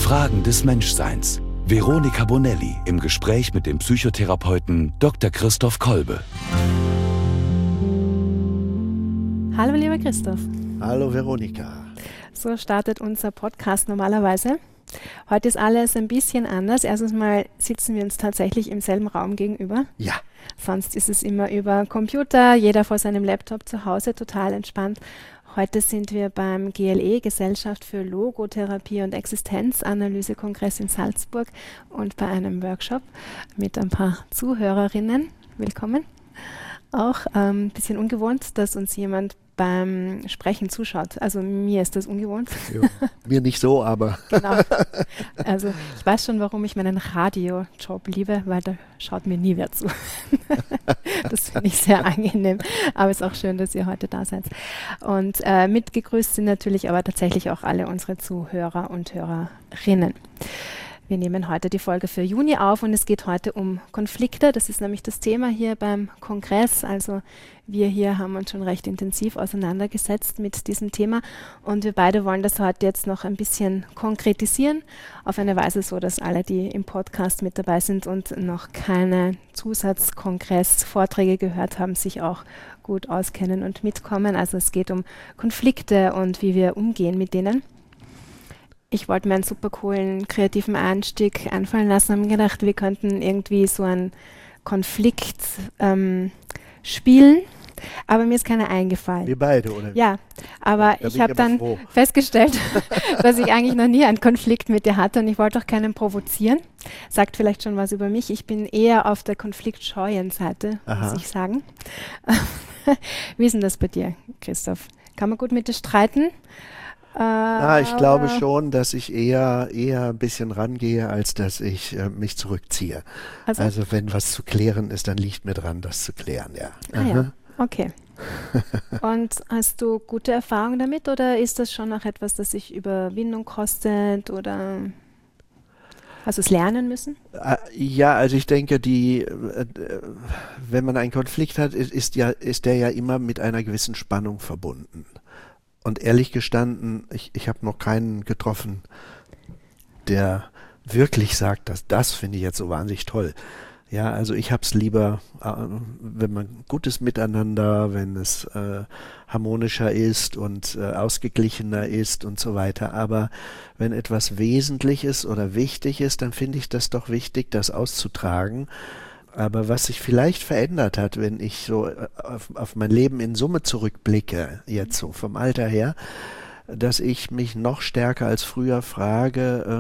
Fragen des Menschseins. Veronika Bonelli im Gespräch mit dem Psychotherapeuten Dr. Christoph Kolbe. Hallo lieber Christoph. Hallo Veronika. So startet unser Podcast normalerweise. Heute ist alles ein bisschen anders. Erstens mal sitzen wir uns tatsächlich im selben Raum gegenüber. Ja. Sonst ist es immer über Computer, jeder vor seinem Laptop zu Hause, total entspannt. Heute sind wir beim GLE, Gesellschaft für Logotherapie und Existenzanalyse-Kongress in Salzburg und bei einem Workshop mit ein paar Zuhörerinnen. Willkommen. Auch ein bisschen ungewohnt, dass uns jemand beim Sprechen zuschaut. Also mir ist das ungewohnt. Jo, mir nicht so, aber... Genau. Also ich weiß schon, warum ich meinen Radiojob liebe, weil da schaut mir nie wer zu. Das finde ich sehr angenehm. Aber es ist auch schön, dass ihr heute da seid. Und mitgegrüßt sind natürlich aber tatsächlich auch alle unsere Zuhörer und Hörerinnen. Wir nehmen heute die Folge für Juni auf und es geht heute um Konflikte. Das ist nämlich das Thema hier beim Kongress. Also wir hier haben uns schon recht intensiv auseinandergesetzt mit diesem Thema und wir beide wollen das heute jetzt noch ein bisschen konkretisieren, auf eine Weise so, dass alle, die im Podcast mit dabei sind und noch keine Zusatzkongress-Vorträge gehört haben, sich auch gut auskennen und mitkommen. Also es geht um Konflikte und wie wir umgehen mit denen. Ich wollte mir einen super coolen, kreativen Einstieg einfallen lassen, habe mir gedacht, wir könnten irgendwie so einen Konflikt spielen, aber mir ist keiner eingefallen. Wir beide, oder? Ja, aber ich habe dann festgestellt, dass ich eigentlich noch nie einen Konflikt mit dir hatte und ich wollte auch keinen provozieren. Sagt vielleicht schon was über mich. Ich bin eher auf der konfliktscheuen Seite, muss ich sagen. Wie ist denn das bei dir, Christoph? Kann man gut mit dir streiten? Ich glaube schon, dass ich eher ein bisschen rangehe, als dass ich mich zurückziehe. Also wenn was zu klären ist, dann liegt mir dran, das zu klären, ja. Ja, okay. Und hast du gute Erfahrungen damit oder ist das schon noch etwas, das sich Überwindung kostet oder hast du es lernen müssen? Ja, also ich denke, wenn man einen Konflikt hat, ist der ja immer mit einer gewissen Spannung verbunden. Und ehrlich gestanden, ich habe noch keinen getroffen, der wirklich sagt, dass das finde ich jetzt so wahnsinnig toll. Ja, also ich habe es lieber, wenn man gutes Miteinander, wenn es harmonischer ist und ausgeglichener ist und so weiter. Aber wenn etwas wesentlich ist oder wichtig ist, dann finde ich das doch wichtig, das auszutragen. Aber was sich vielleicht verändert hat, wenn ich so auf mein Leben in Summe zurückblicke, jetzt so vom Alter her, dass ich mich noch stärker als früher frage,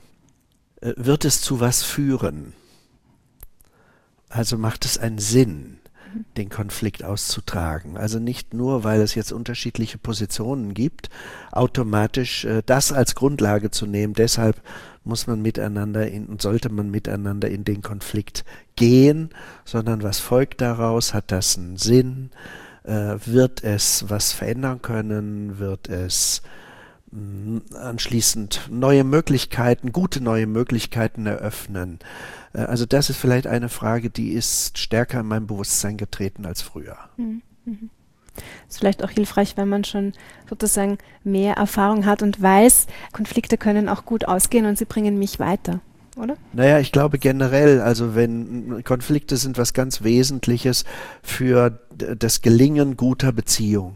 wird es zu was führen? Also macht es einen Sinn, den Konflikt auszutragen? Also nicht nur, weil es jetzt unterschiedliche Positionen gibt, automatisch das als Grundlage zu nehmen. Deshalb muss man miteinander und sollte man miteinander in den Konflikt gehen, sondern was folgt daraus? Hat das einen Sinn? Wird es was verändern können? Wird es anschließend gute neue Möglichkeiten eröffnen? Also das ist vielleicht eine Frage, die ist stärker in mein Bewusstsein getreten als früher. Ist vielleicht auch hilfreich, wenn man schon sozusagen mehr Erfahrung hat und weiß, Konflikte können auch gut ausgehen und sie bringen mich weiter, oder? Naja, ich glaube generell, also wenn Konflikte sind was ganz Wesentliches für das Gelingen guter Beziehung.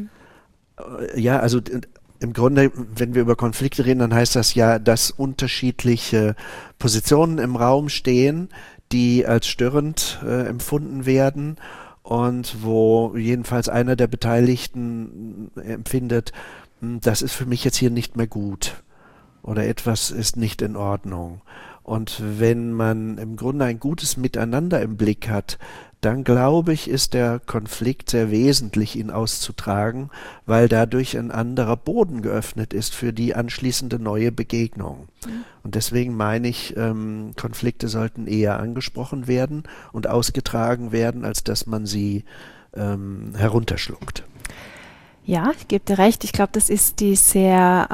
Ja, also im Grunde, wenn wir über Konflikte reden, dann heißt das ja, dass unterschiedliche Positionen im Raum stehen, die als störend empfunden werden und wo jedenfalls einer der Beteiligten empfindet, das ist für mich jetzt hier nicht mehr gut oder etwas ist nicht in Ordnung. Und wenn man im Grunde ein gutes Miteinander im Blick hat, dann glaube ich, ist der Konflikt sehr wesentlich, ihn auszutragen, weil dadurch ein anderer Boden geöffnet ist für die anschließende neue Begegnung. Und deswegen meine ich, Konflikte sollten eher angesprochen werden und ausgetragen werden, als dass man sie herunterschluckt. Ja, ich gebe dir recht. Ich glaube, das ist die sehr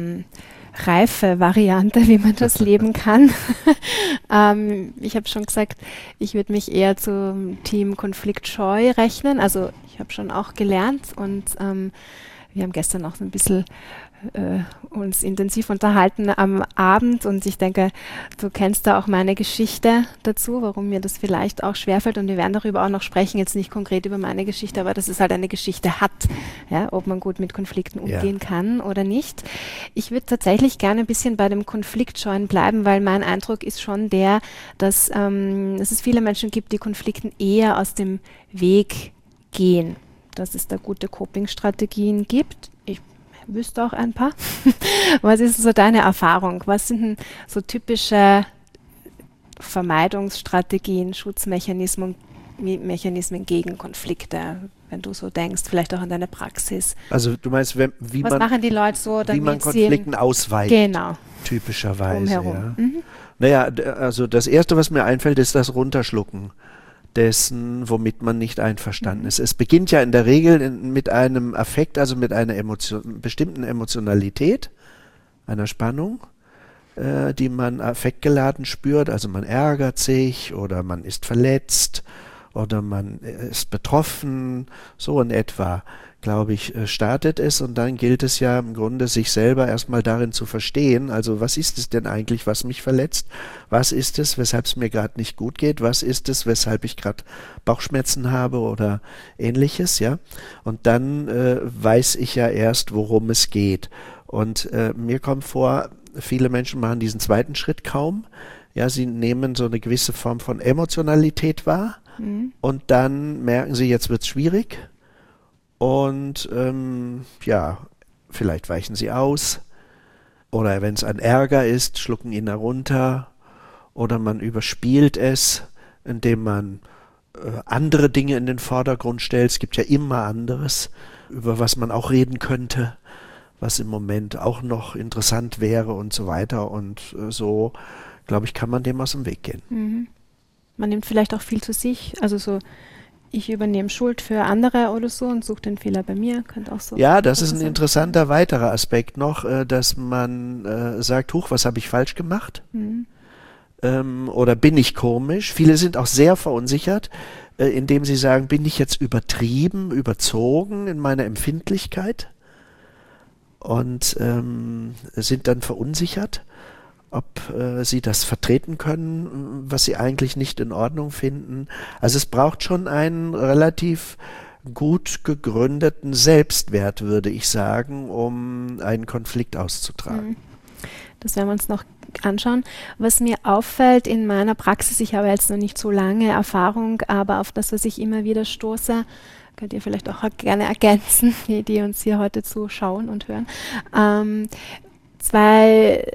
reife Variante, wie man das leben kann. Ich habe schon gesagt, ich würde mich eher zum Team konfliktscheu rechnen. Also ich habe schon auch gelernt und wir haben gestern auch so ein bisschen uns intensiv unterhalten am Abend und ich denke, du kennst da auch meine Geschichte dazu, warum mir das vielleicht auch schwerfällt und wir werden darüber auch noch sprechen, jetzt nicht konkret über meine Geschichte, aber dass es halt eine Geschichte hat, ja, ob man gut mit Konflikten umgehen kann oder nicht. Ich würde tatsächlich gerne ein bisschen bei dem Konfliktscheuen bleiben, weil mein Eindruck ist schon der, dass es viele Menschen gibt, die Konflikten eher aus dem Weg gehen, dass es da gute Coping-Strategien gibt. Ich wüsste auch ein paar. Was ist so deine Erfahrung? Was sind denn so typische Vermeidungsstrategien, Schutzmechanismen gegen Konflikte, wenn du so denkst, vielleicht auch an deine Praxis? Also du meinst, wie was machen die Leute so, damit wie man Konflikten ausweicht, genau, typischerweise. Ja. Naja, also das Erste, was mir einfällt, ist das Runterschlucken dessen, womit man nicht einverstanden ist. Es beginnt ja in der Regel mit einem Affekt, also mit einer bestimmten Emotionalität, einer Spannung, die man affektgeladen spürt. Also man ärgert sich oder man ist verletzt oder man ist betroffen, so in etwa, glaube ich, startet es und dann gilt es ja im Grunde, sich selber erstmal darin zu verstehen, also was ist es denn eigentlich, was mich verletzt, was ist es, weshalb es mir gerade nicht gut geht, was ist es, weshalb ich gerade Bauchschmerzen habe oder ähnliches, ja, und dann weiß ich ja erst, worum es geht und mir kommt vor, viele Menschen machen diesen zweiten Schritt kaum, ja, sie nehmen so eine gewisse Form von Emotionalität wahr und dann merken sie, jetzt wird es schwierig. Und ja, vielleicht weichen sie aus oder wenn es ein Ärger ist, schlucken ihn herunter oder man überspielt es, indem man andere Dinge in den Vordergrund stellt. Es gibt ja immer anderes, über was man auch reden könnte, was im Moment auch noch interessant wäre und so weiter. Und so, glaube ich, kann man dem aus dem Weg gehen. Mhm. Man nimmt vielleicht auch viel zu sich, also so ich übernehme Schuld für andere oder so und suche den Fehler bei mir, könnte auch so. Ja, das ist ein interessanter weiterer Aspekt noch, dass man sagt, huch, was habe ich falsch gemacht? Oder bin ich komisch? Viele sind auch sehr verunsichert, indem sie sagen, bin ich jetzt übertrieben, überzogen in meiner Empfindlichkeit? Und sind dann verunsichert, ob sie das vertreten können, was sie eigentlich nicht in Ordnung finden. Also es braucht schon einen relativ gut gegründeten Selbstwert, würde ich sagen, um einen Konflikt auszutragen. Das werden wir uns noch anschauen. Was mir auffällt in meiner Praxis, ich habe jetzt noch nicht so lange Erfahrung, aber auf das, was ich immer wieder stoße, könnt ihr vielleicht auch gerne ergänzen, die uns hier heute zuschauen und hören. Zwei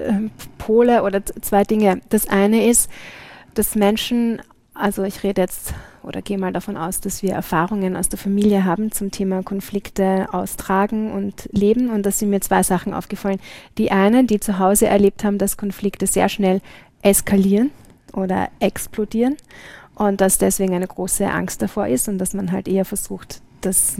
Pole oder zwei Dinge. Das eine ist, dass Menschen, also ich rede jetzt oder gehe mal davon aus, dass wir Erfahrungen aus der Familie haben zum Thema Konflikte austragen und leben und da sind mir zwei Sachen aufgefallen. Die eine, die zu Hause erlebt haben, dass Konflikte sehr schnell eskalieren oder explodieren und dass deswegen eine große Angst davor ist und dass man halt eher versucht, das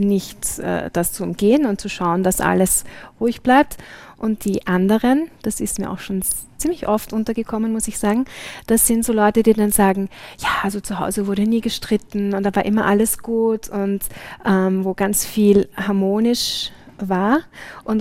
zu umgehen und zu schauen, dass alles ruhig bleibt. Und die anderen, das ist mir auch schon ziemlich oft untergekommen, muss ich sagen, das sind so Leute, die dann sagen, ja, also zu Hause wurde nie gestritten und da war immer alles gut und wo ganz viel harmonisch war und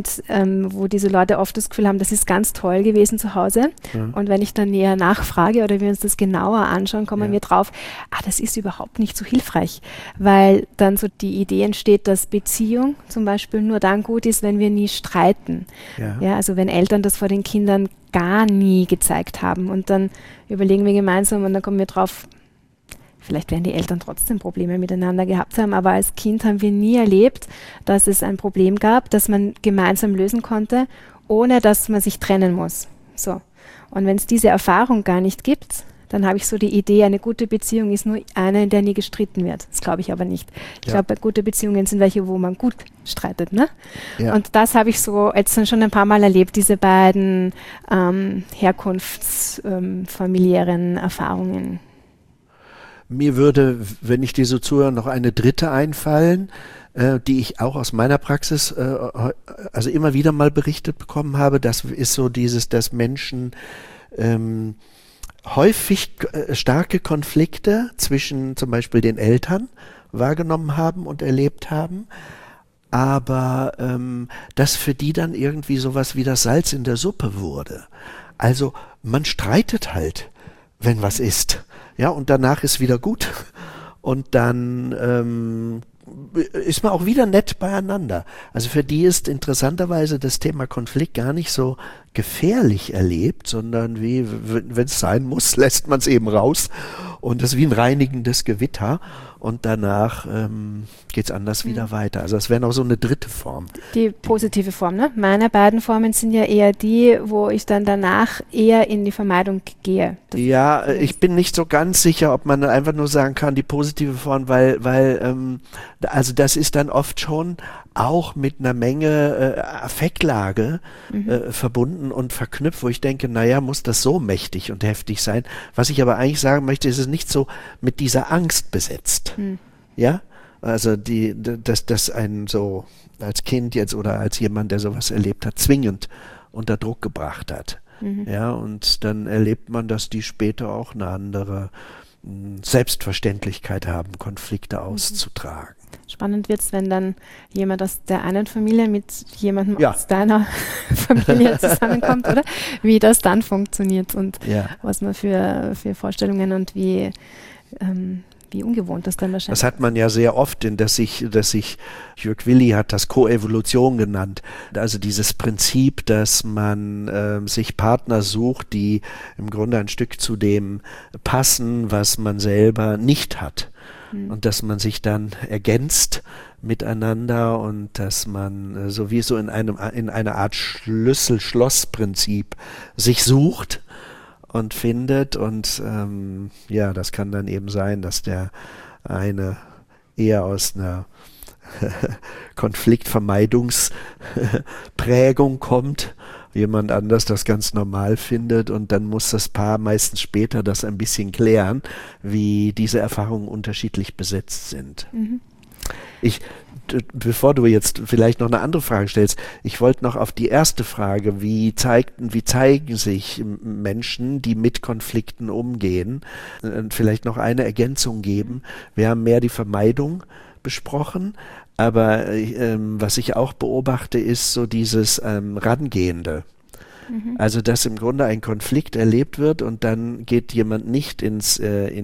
wo diese Leute oft das Gefühl haben, das ist ganz toll gewesen zu Hause. Und wenn ich dann näher nachfrage oder wir uns das genauer anschauen, kommen wir drauf, das ist überhaupt nicht so hilfreich, weil dann so die Idee entsteht, dass Beziehung zum Beispiel nur dann gut ist, wenn wir nie streiten. Ja, also wenn Eltern das vor den Kindern gar nie gezeigt haben und dann überlegen wir gemeinsam und dann kommen wir drauf, vielleicht werden die Eltern trotzdem Probleme miteinander gehabt haben, aber als Kind haben wir nie erlebt, dass es ein Problem gab, das man gemeinsam lösen konnte, ohne dass man sich trennen muss. So. Und wenn es diese Erfahrung gar nicht gibt, dann habe ich so die Idee, eine gute Beziehung ist nur eine, in der nie gestritten wird. Das glaube ich aber nicht. Ich glaube, gute Beziehungen sind welche, wo man gut streitet. Ne? Ja. Und das habe ich so jetzt schon ein paar Mal erlebt, diese beiden herkunftsfamiliären Erfahrungen. Mir würde, wenn ich dir so zuhöre, noch eine dritte einfallen, die ich auch aus meiner Praxis also immer wieder mal berichtet bekommen habe. Das ist so dieses, dass Menschen häufig starke Konflikte zwischen zum Beispiel den Eltern wahrgenommen haben und erlebt haben, aber das für die dann irgendwie sowas wie das Salz in der Suppe wurde. Also man streitet halt, wenn was ist. Ja, und danach ist wieder gut. Und dann ist man auch wieder nett beieinander. Also für die ist interessanterweise das Thema Konflikt gar nicht so gefährlich erlebt, sondern wie, wenn es sein muss, lässt man es eben raus. Und das ist wie ein reinigendes Gewitter. Und danach geht es anders wieder weiter. Also das wäre noch so eine dritte Form. Die positive Form, ne? Meine beiden Formen sind ja eher die, wo ich dann danach eher in die Vermeidung gehe. Ja, ich bin nicht so ganz sicher, ob man einfach nur sagen kann, die positive Form, weil also das ist dann oft schon auch mit einer Menge Affektlage verbunden und verknüpft, wo ich denke, naja, muss das so mächtig und heftig sein. Was ich aber eigentlich sagen möchte, ist es nicht so mit dieser Angst besetzt. Ja, also dass einen so als Kind jetzt oder als jemand, der sowas erlebt hat, zwingend unter Druck gebracht hat. Ja, und dann erlebt man, dass die später auch eine andere Selbstverständlichkeit haben, Konflikte auszutragen. Spannend wird es, wenn dann jemand aus der einen Familie mit jemandem aus deiner Familie zusammenkommt, oder? Wie das dann funktioniert und was man für Vorstellungen und wie ungewohnt das dann wahrscheinlich ist. Das hat man ja sehr oft, dass sich Jörg Willi hat das Koevolution genannt. Also dieses Prinzip, dass man sich Partner sucht, die im Grunde ein Stück zu dem passen, was man selber nicht hat. Und dass man sich dann ergänzt miteinander und dass man sowieso in einer Art Schlüssel-Schloss-Prinzip sich sucht und findet und das kann dann eben sein, dass der eine eher aus einer Konfliktvermeidungsprägung kommt, jemand anders das ganz normal findet und dann muss das Paar meistens später das ein bisschen klären, wie diese Erfahrungen unterschiedlich besetzt sind. Bevor du jetzt vielleicht noch eine andere Frage stellst, ich wollte noch auf die erste Frage, wie zeigen sich Menschen, die mit Konflikten umgehen, vielleicht noch eine Ergänzung geben. Wir haben mehr die Vermeidung besprochen, aber was ich auch beobachte, ist so dieses Rangehende. Also, dass im Grunde ein Konflikt erlebt wird und dann geht jemand nicht ins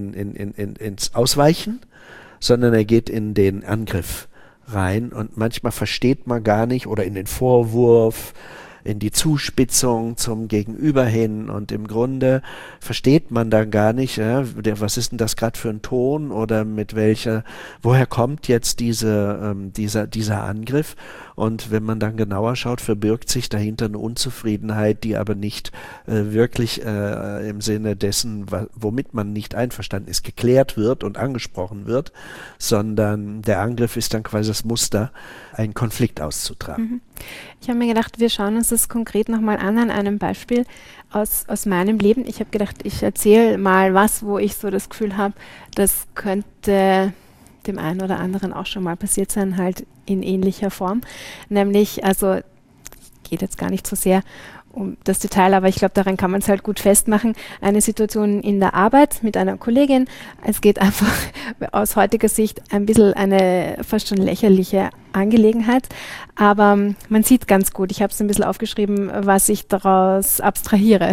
Ausweichen, sondern er geht in den Angriff rein und manchmal versteht man gar nicht oder in den Vorwurf, in die Zuspitzung zum Gegenüber hin und im Grunde versteht man dann gar nicht, was ist denn das gerade für ein Ton oder woher kommt jetzt dieser Angriff und wenn man dann genauer schaut, verbirgt sich dahinter eine Unzufriedenheit, die aber nicht wirklich im Sinne dessen, womit man nicht einverstanden ist, geklärt wird und angesprochen wird, sondern der Angriff ist dann quasi das Muster, einen Konflikt auszutragen. Ich habe mir gedacht, wir schauen uns das konkret nochmal an einem Beispiel aus meinem Leben. Ich habe gedacht, ich erzähle mal was, wo ich so das Gefühl habe, das könnte dem einen oder anderen auch schon mal passiert sein, halt in ähnlicher Form. Nämlich, also geht jetzt gar nicht so sehr um das Detail, aber ich glaube, daran kann man es halt gut festmachen. Eine Situation in der Arbeit mit einer Kollegin. Es geht einfach aus heutiger Sicht ein bisschen eine fast schon lächerliche Angelegenheit, aber man sieht ganz gut, ich habe es ein bisschen aufgeschrieben, was ich daraus abstrahiere.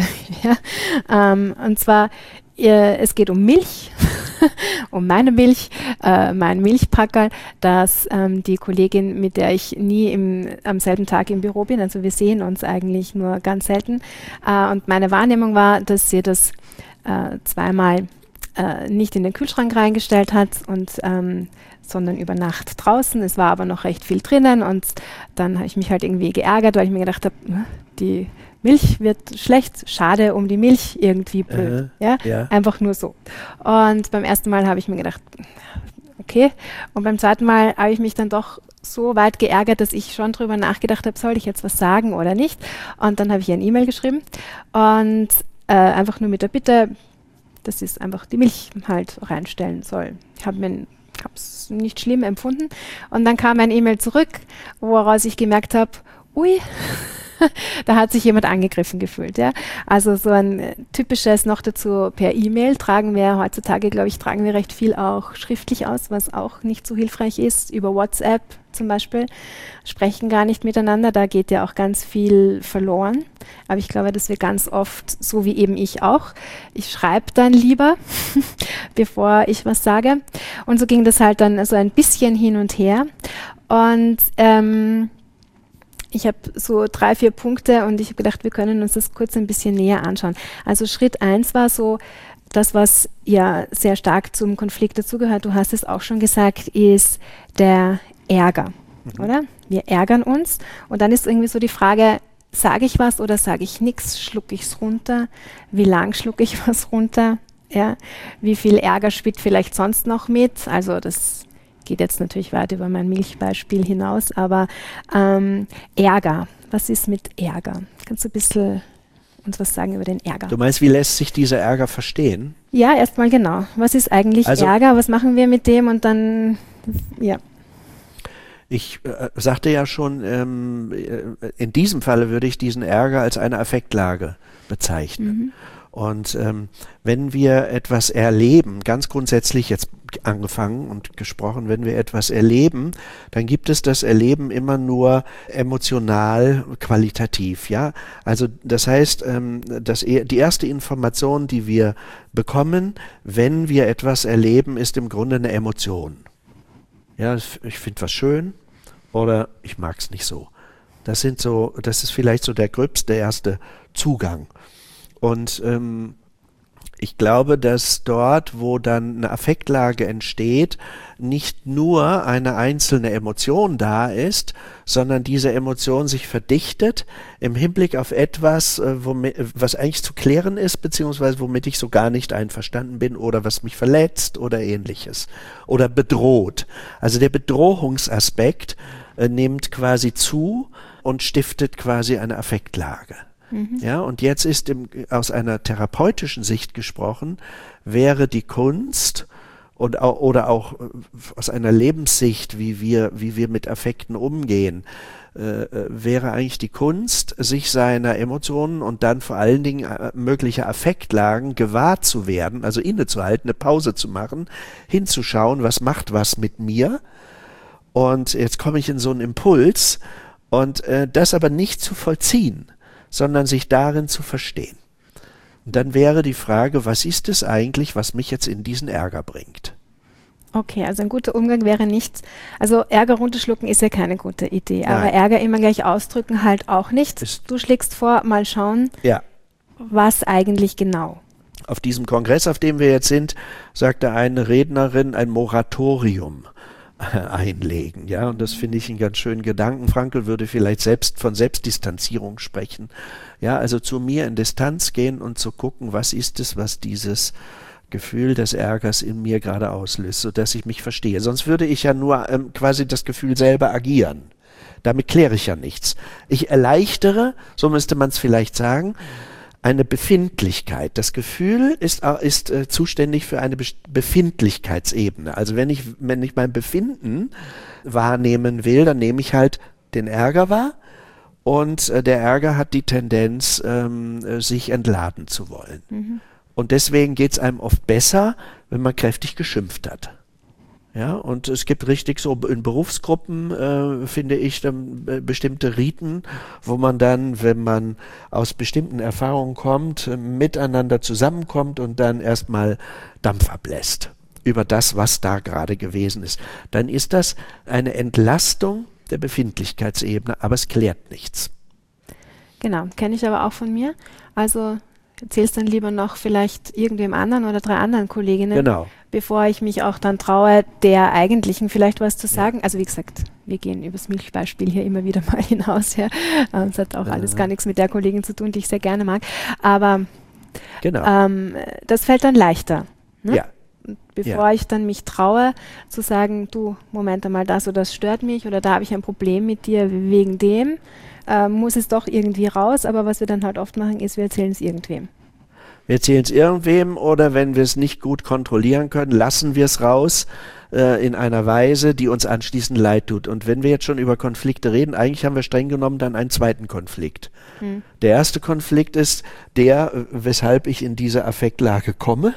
Und zwar, es geht um Milch, um meine Milch, mein Milchpackerl, das die Kollegin, mit der ich nie am selben Tag im Büro bin, also wir sehen uns eigentlich nur ganz selten. Und meine Wahrnehmung war, dass sie das zweimal nicht in den Kühlschrank reingestellt hat sondern über Nacht draußen. Es war aber noch recht viel drinnen und dann habe ich mich halt irgendwie geärgert, weil ich mir gedacht habe, die Milch wird schlecht, schade um die Milch, irgendwie blöd. Einfach nur so. Und beim ersten Mal habe ich mir gedacht, okay. Und beim zweiten Mal habe ich mich dann doch so weit geärgert, dass ich schon drüber nachgedacht habe, soll ich jetzt was sagen oder nicht? Und dann habe ich eine E-Mail geschrieben und einfach nur mit der Bitte, dass es einfach die Milch halt reinstellen soll. Ich habe es nicht schlimm empfunden. Und dann kam ein E-Mail zurück, woraus ich gemerkt habe, ui, da hat sich jemand angegriffen gefühlt. Ja? Also so ein typisches noch dazu per E-Mail tragen wir heutzutage, glaube ich, recht viel auch schriftlich aus, was auch nicht so hilfreich ist. Über WhatsApp zum Beispiel, sprechen gar nicht miteinander, da geht ja auch ganz viel verloren. Aber ich glaube, dass wir ganz oft, so wie eben ich auch, ich schreibe dann lieber, bevor ich was sage. Und so ging das halt dann so ein bisschen hin und her. Und ich habe so 3, 4 Punkte und ich habe gedacht, wir können uns das kurz ein bisschen näher anschauen. Also Schritt 1 war so, das, was ja sehr stark zum Konflikt dazugehört, du hast es auch schon gesagt, ist der Ärger, oder? Wir ärgern uns und dann ist irgendwie so die Frage, sage ich was oder sage ich nichts, schlucke ich es runter, wie lang schlucke ich was runter, ja? Wie viel Ärger spielt vielleicht sonst noch mit, also das geht jetzt natürlich weit über mein Milchbeispiel hinaus, aber Ärger, was ist mit Ärger? Kannst du ein bisschen uns was sagen über den Ärger? Du meinst, wie lässt sich dieser Ärger verstehen? Ja, erstmal genau. Was ist eigentlich Ärger? Was machen wir mit dem? Und dann, ja. Ich sagte ja schon, in diesem Falle würde ich diesen Ärger als eine Affektlage bezeichnen. Und wenn wir etwas erleben, ganz grundsätzlich jetzt angefangen und gesprochen, wenn wir etwas erleben, dann gibt es das Erleben immer nur emotional, qualitativ, ja. Also das heißt, die erste Information, die wir bekommen, wenn wir etwas erleben, ist im Grunde eine Emotion. Ja, ich finde was schön oder ich mag es nicht so. Das ist vielleicht so der gröbste erste Zugang. Und ich glaube, dass dort, wo dann eine Affektlage entsteht, nicht nur eine einzelne Emotion da ist, sondern diese Emotion sich verdichtet im Hinblick auf etwas, was eigentlich zu klären ist, beziehungsweise womit ich so gar nicht einverstanden bin oder was mich verletzt oder ähnliches oder bedroht. Also der Bedrohungsaspekt nimmt quasi zu und stiftet quasi eine Affektlage. Ja, und jetzt ist aus einer therapeutischen Sicht gesprochen, wäre die Kunst oder auch aus einer Lebenssicht, wie wir mit Affekten umgehen, wäre eigentlich die Kunst, sich seiner Emotionen und dann vor allen Dingen möglicher Affektlagen gewahr zu werden, also innezuhalten, eine Pause zu machen, hinzuschauen, was macht was mit mir, und jetzt komme ich in so einen Impuls und das aber nicht zu vollziehen, sondern sich darin zu verstehen. Und dann wäre die Frage, was ist es eigentlich, was mich jetzt in diesen Ärger bringt? Okay, also ein guter Umgang wäre nicht, also Ärger runterschlucken ist ja keine gute Idee, Nein. aber Ärger immer gleich ausdrücken halt auch nicht. Du schlägst vor, mal schauen, was eigentlich genau. Auf diesem Kongress, auf dem wir jetzt sind, sagte eine Rednerin, ein Moratorium einlegen, ja, und das finde ich einen ganz schönen Gedanken. Frankl würde vielleicht von Selbstdistanzierung sprechen, ja, also zu mir in Distanz gehen und zu gucken, was ist es, was dieses Gefühl des Ärgers in mir gerade auslöst, sodass ich mich verstehe. Sonst würde ich ja nur quasi das Gefühl selber agieren. Damit kläre ich ja nichts. Ich erleichtere, so müsste man es vielleicht sagen, eine Befindlichkeit. Das Gefühl ist zuständig für eine Befindlichkeitsebene. Also wenn ich mein Befinden wahrnehmen will, dann nehme ich halt den Ärger wahr, und der Ärger hat die Tendenz, sich entladen zu wollen. Und deswegen geht es einem oft besser, wenn man kräftig geschimpft hat. Ja, und es gibt richtig so in Berufsgruppen, finde ich, dann bestimmte Riten, wo man dann, wenn man aus bestimmten Erfahrungen kommt, miteinander zusammenkommt und dann erstmal Dampf ablässt über das, was da gerade gewesen ist. Dann ist das eine Entlastung der Befindlichkeitsebene, aber es klärt nichts. Genau, kenne ich aber auch von mir. Also erzähl's dann lieber noch vielleicht irgendwem anderen oder 3 anderen Kolleginnen, genau, bevor ich mich auch dann traue, der eigentlichen vielleicht was zu sagen. Ja. Also wie gesagt, wir gehen übers Milchbeispiel hier immer wieder mal hinaus. Ja. Es hat auch alles gar nichts mit der Kollegin zu tun, die ich sehr gerne mag. Aber genau, das fällt dann leichter. Ne? Ja. Bevor ich dann mich traue, zu sagen, du, Moment einmal, das oder das stört mich oder da habe ich ein Problem mit dir wegen dem, muss es doch irgendwie raus, aber was wir dann halt oft machen, ist, wir erzählen es irgendwem. Wir erzählen es irgendwem, oder wenn wir es nicht gut kontrollieren können, lassen wir es raus in einer Weise, die uns anschließend leid tut. Und wenn wir jetzt schon über Konflikte reden, eigentlich haben wir streng genommen dann einen zweiten Konflikt. Der erste Konflikt ist der, weshalb ich in diese Affektlage komme,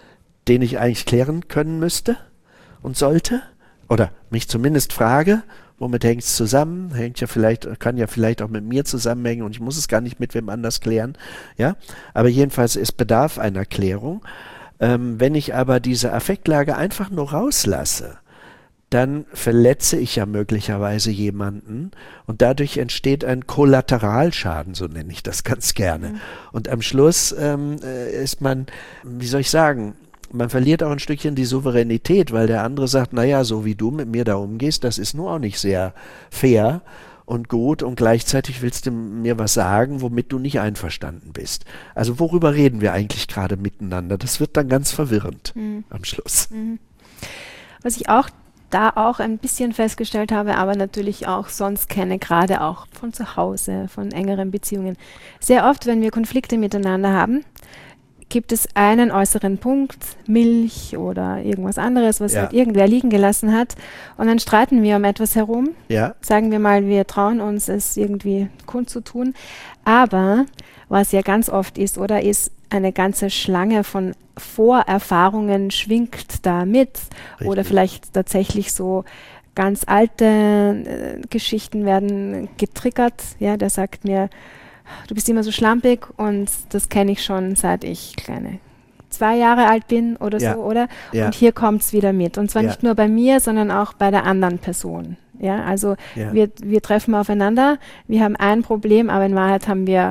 den ich eigentlich klären können müsste und sollte, oder mich zumindest frage, Womit hängt es zusammen? Kann ja vielleicht auch mit mir zusammenhängen und ich muss es gar nicht mit wem anders klären. Ja? Aber jedenfalls, es bedarf einer Klärung. Wenn ich aber diese Affektlage einfach nur rauslasse, dann verletze ich ja möglicherweise jemanden und dadurch entsteht ein Kollateralschaden, so nenne ich das ganz gerne. Und am Schluss ist man, wie soll ich sagen, man verliert auch ein Stückchen die Souveränität, weil der andere sagt, naja, so wie du mit mir da umgehst, das ist nur auch nicht sehr fair und gut und gleichzeitig willst du mir was sagen, womit du nicht einverstanden bist. Also worüber reden wir eigentlich gerade miteinander? Das wird dann ganz verwirrend am Schluss. Was ich auch ein bisschen festgestellt habe, aber natürlich auch sonst kenne, gerade auch von zu Hause, von engeren Beziehungen. Sehr oft, wenn wir Konflikte miteinander haben, gibt es einen äußeren Punkt, Milch oder irgendwas anderes, was halt irgendwer liegen gelassen hat. Und dann streiten wir um etwas herum. Ja. Sagen wir mal, wir trauen uns, es irgendwie kundzutun. Aber was ja ganz oft ist, ist eine ganze Schlange von Vorerfahrungen schwingt da mit. Richtig. Oder vielleicht tatsächlich so ganz alte Geschichten werden getriggert. Ja, der sagt mir, du bist immer so schlampig und das kenne ich schon, seit ich 2 Jahre alt bin oder so, oder? Ja. Und hier kommt es wieder mit. Und zwar nicht nur bei mir, sondern auch bei der anderen Person. Ja, also wir treffen aufeinander, wir haben ein Problem, aber in Wahrheit haben wir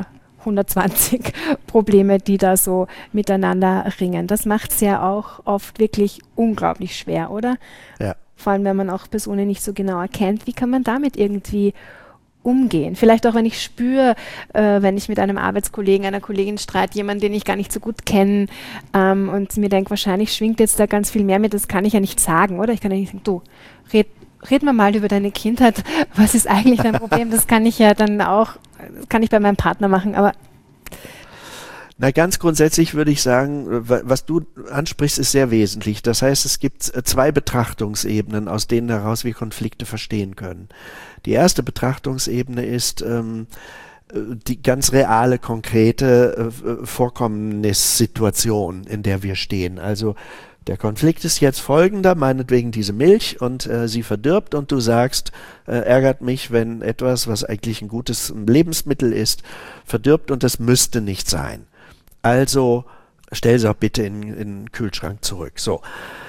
120 Probleme, die da so miteinander ringen. Das macht es ja auch oft wirklich unglaublich schwer, oder? Ja. Vor allem, wenn man auch Personen nicht so genau erkennt. Wie kann man damit irgendwie umgehen? Vielleicht auch, wenn ich spüre, wenn ich mit einem Arbeitskollegen, einer Kollegin streite, jemanden, den ich gar nicht so gut kenne und mir denke, wahrscheinlich schwingt jetzt da ganz viel mehr mit, das kann ich ja nicht sagen, oder? Ich kann ja nicht sagen, du, reden wir mal über deine Kindheit, was ist eigentlich dein Problem? Das kann ich ja dann auch, kann ich bei meinem Partner machen, aber na, ganz grundsätzlich würde ich sagen, was du ansprichst, ist sehr wesentlich. Das heißt, es gibt 2 Betrachtungsebenen, aus denen heraus wir Konflikte verstehen können. Die erste Betrachtungsebene ist die ganz reale, konkrete Vorkommnissituation, in der wir stehen. Also der Konflikt ist jetzt folgender, meinetwegen diese Milch und sie verdirbt und du sagst, ärgert mich, wenn etwas, was eigentlich ein gutes Lebensmittel ist, verdirbt und das müsste nicht sein. Also stell sie auch bitte in den Kühlschrank zurück. So.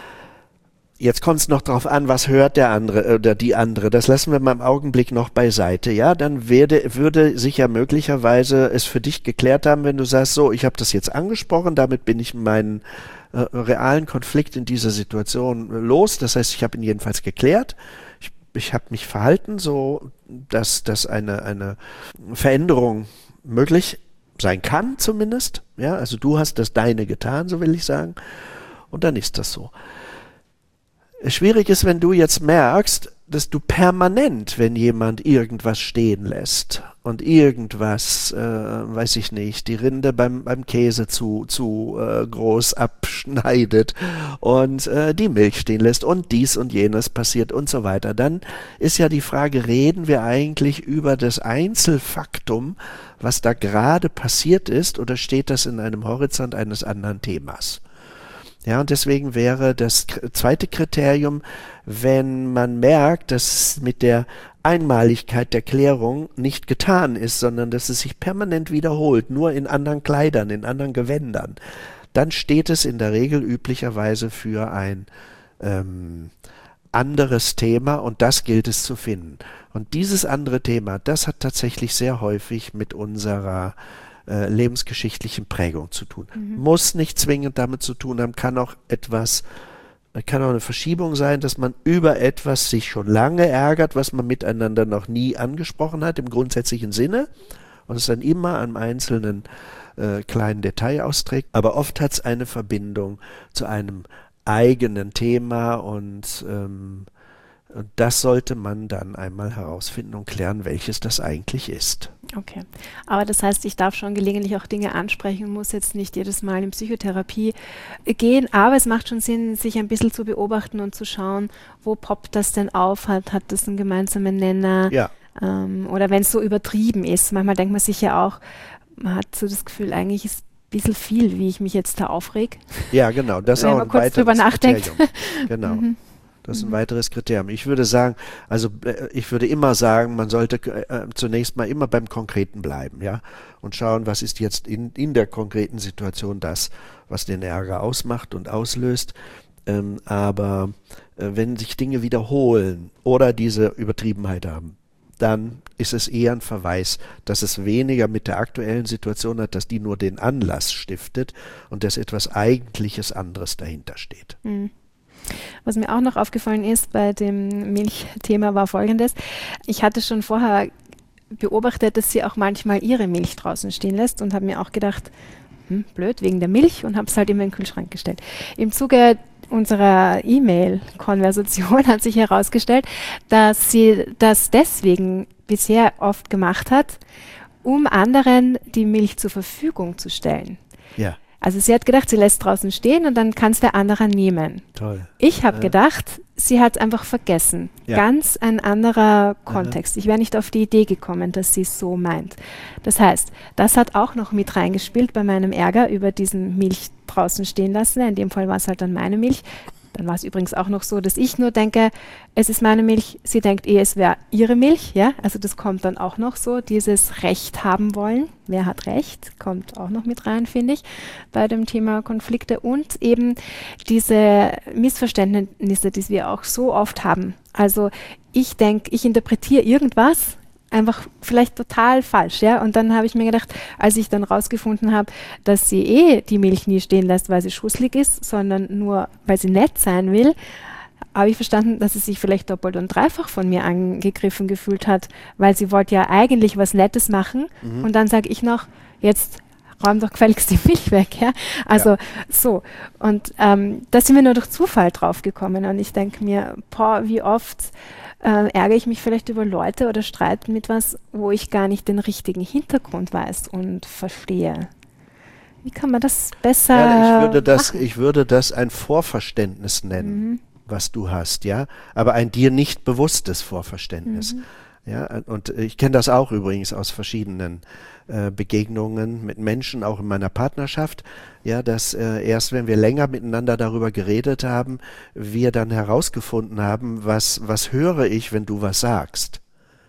Jetzt kommt es noch drauf an, was hört der andere oder die andere. Das lassen wir mal im Augenblick noch beiseite. Ja, dann würde sich ja möglicherweise es für dich geklärt haben, wenn du sagst, so, ich habe das jetzt angesprochen, damit bin ich meinen realen Konflikt in dieser Situation los. Das heißt, ich habe ihn jedenfalls geklärt. Ich habe mich verhalten, so dass eine Veränderung möglich sein kann zumindest. Ja, also du hast das Deine getan, so will ich sagen. Und dann ist das so. Schwierig ist, wenn du jetzt merkst, dass du permanent, wenn jemand irgendwas stehen lässt und irgendwas, weiß ich nicht, die Rinde beim Käse zu groß abschneidet und die Milch stehen lässt und dies und jenes passiert und so weiter, dann ist ja die Frage, reden wir eigentlich über das Einzelfaktum, was da gerade passiert ist, oder steht das in einem Horizont eines anderen Themas? Ja, und deswegen wäre das zweite Kriterium, wenn man merkt, dass es mit der Einmaligkeit der Klärung nicht getan ist, sondern dass es sich permanent wiederholt, nur in anderen Kleidern, in anderen Gewändern, dann steht es in der Regel üblicherweise für ein anderes Thema und das gilt es zu finden. Und dieses andere Thema, das hat tatsächlich sehr häufig mit unserer lebensgeschichtlichen Prägung zu tun. Muss nicht zwingend damit zu tun haben, kann auch eine Verschiebung sein, dass man über etwas sich schon lange ärgert, was man miteinander noch nie angesprochen hat, im grundsätzlichen Sinne, und es dann immer am einzelnen kleinen Detail austrägt. Aber oft hat es eine Verbindung zu einem eigenen Thema und das sollte man dann einmal herausfinden und klären, welches das eigentlich ist. Okay, aber das heißt, ich darf schon gelegentlich auch Dinge ansprechen, muss jetzt nicht jedes Mal in Psychotherapie gehen, aber es macht schon Sinn, sich ein bisschen zu beobachten und zu schauen, wo poppt das denn auf, hat das einen gemeinsamen Nenner, ja. Oder wenn es so übertrieben ist. Manchmal denkt man sich ja auch, man hat so das Gefühl, eigentlich ist ein bisschen viel, wie ich mich jetzt da aufreg. Ja, genau, das wenn auch man kurz drüber nachdenkt. Genau. Das ist ein weiteres Kriterium. Ich würde sagen, ich würde immer sagen, man sollte zunächst mal immer beim Konkreten bleiben, ja, und schauen, was ist jetzt in der konkreten Situation das, was den Ärger ausmacht und auslöst. Aber wenn sich Dinge wiederholen oder diese Übertriebenheit haben, dann ist es eher ein Verweis, dass es weniger mit der aktuellen Situation hat, dass die nur den Anlass stiftet und dass etwas Eigentliches anderes dahinter steht. Was mir auch noch aufgefallen ist bei dem Milchthema war Folgendes. Ich hatte schon vorher beobachtet, dass sie auch manchmal ihre Milch draußen stehen lässt und habe mir auch gedacht, blöd, wegen der Milch, und habe es halt immer in den Kühlschrank gestellt. Im Zuge unserer E-Mail-Konversation hat sich herausgestellt, dass sie das deswegen bisher oft gemacht hat, um anderen die Milch zur Verfügung zu stellen. Ja. Also sie hat gedacht, sie lässt draußen stehen und dann kann es der andere nehmen. Toll. Ich habe gedacht, sie hat es einfach vergessen. Ja. Ganz ein anderer Kontext. Ich wäre nicht auf die Idee gekommen, dass sie es so meint. Das heißt, das hat auch noch mit reingespielt bei meinem Ärger über diesen Milch draußen stehen lassen. In dem Fall war es halt dann meine Milch. Dann war es übrigens auch noch so, dass ich nur denke, es ist meine Milch, sie denkt es wäre ihre Milch. Ja? Also das kommt dann auch noch so, dieses Recht haben wollen. Wer hat Recht? Kommt auch noch mit rein, finde ich, bei dem Thema Konflikte. Und eben diese Missverständnisse, die wir auch so oft haben. Also ich denke, ich interpretiere irgendwas einfach vielleicht total falsch, ja. Und dann habe ich mir gedacht, als ich dann rausgefunden habe, dass sie die Milch nie stehen lässt, weil sie schusselig ist, sondern nur, weil sie nett sein will, habe ich verstanden, dass sie sich vielleicht doppelt und dreifach von mir angegriffen gefühlt hat, weil sie wollte ja eigentlich was Nettes machen. Und dann sage ich noch, jetzt räum doch gefälligst die Milch weg, ja. Also so. Und da sind wir nur durch Zufall drauf gekommen. Und ich denke mir, wie oft ärgere ich mich vielleicht über Leute oder streite mit was, wo ich gar nicht den richtigen Hintergrund weiß und verstehe. Wie kann man das besser ich würde das ein Vorverständnis nennen, was du hast, ja, aber ein dir nicht bewusstes Vorverständnis. Ja, und ich kenne das auch übrigens aus verschiedenen Begegnungen mit Menschen, auch in meiner Partnerschaft, ja, dass erst wenn wir länger miteinander darüber geredet haben, wir dann herausgefunden haben, was höre ich, wenn du was sagst.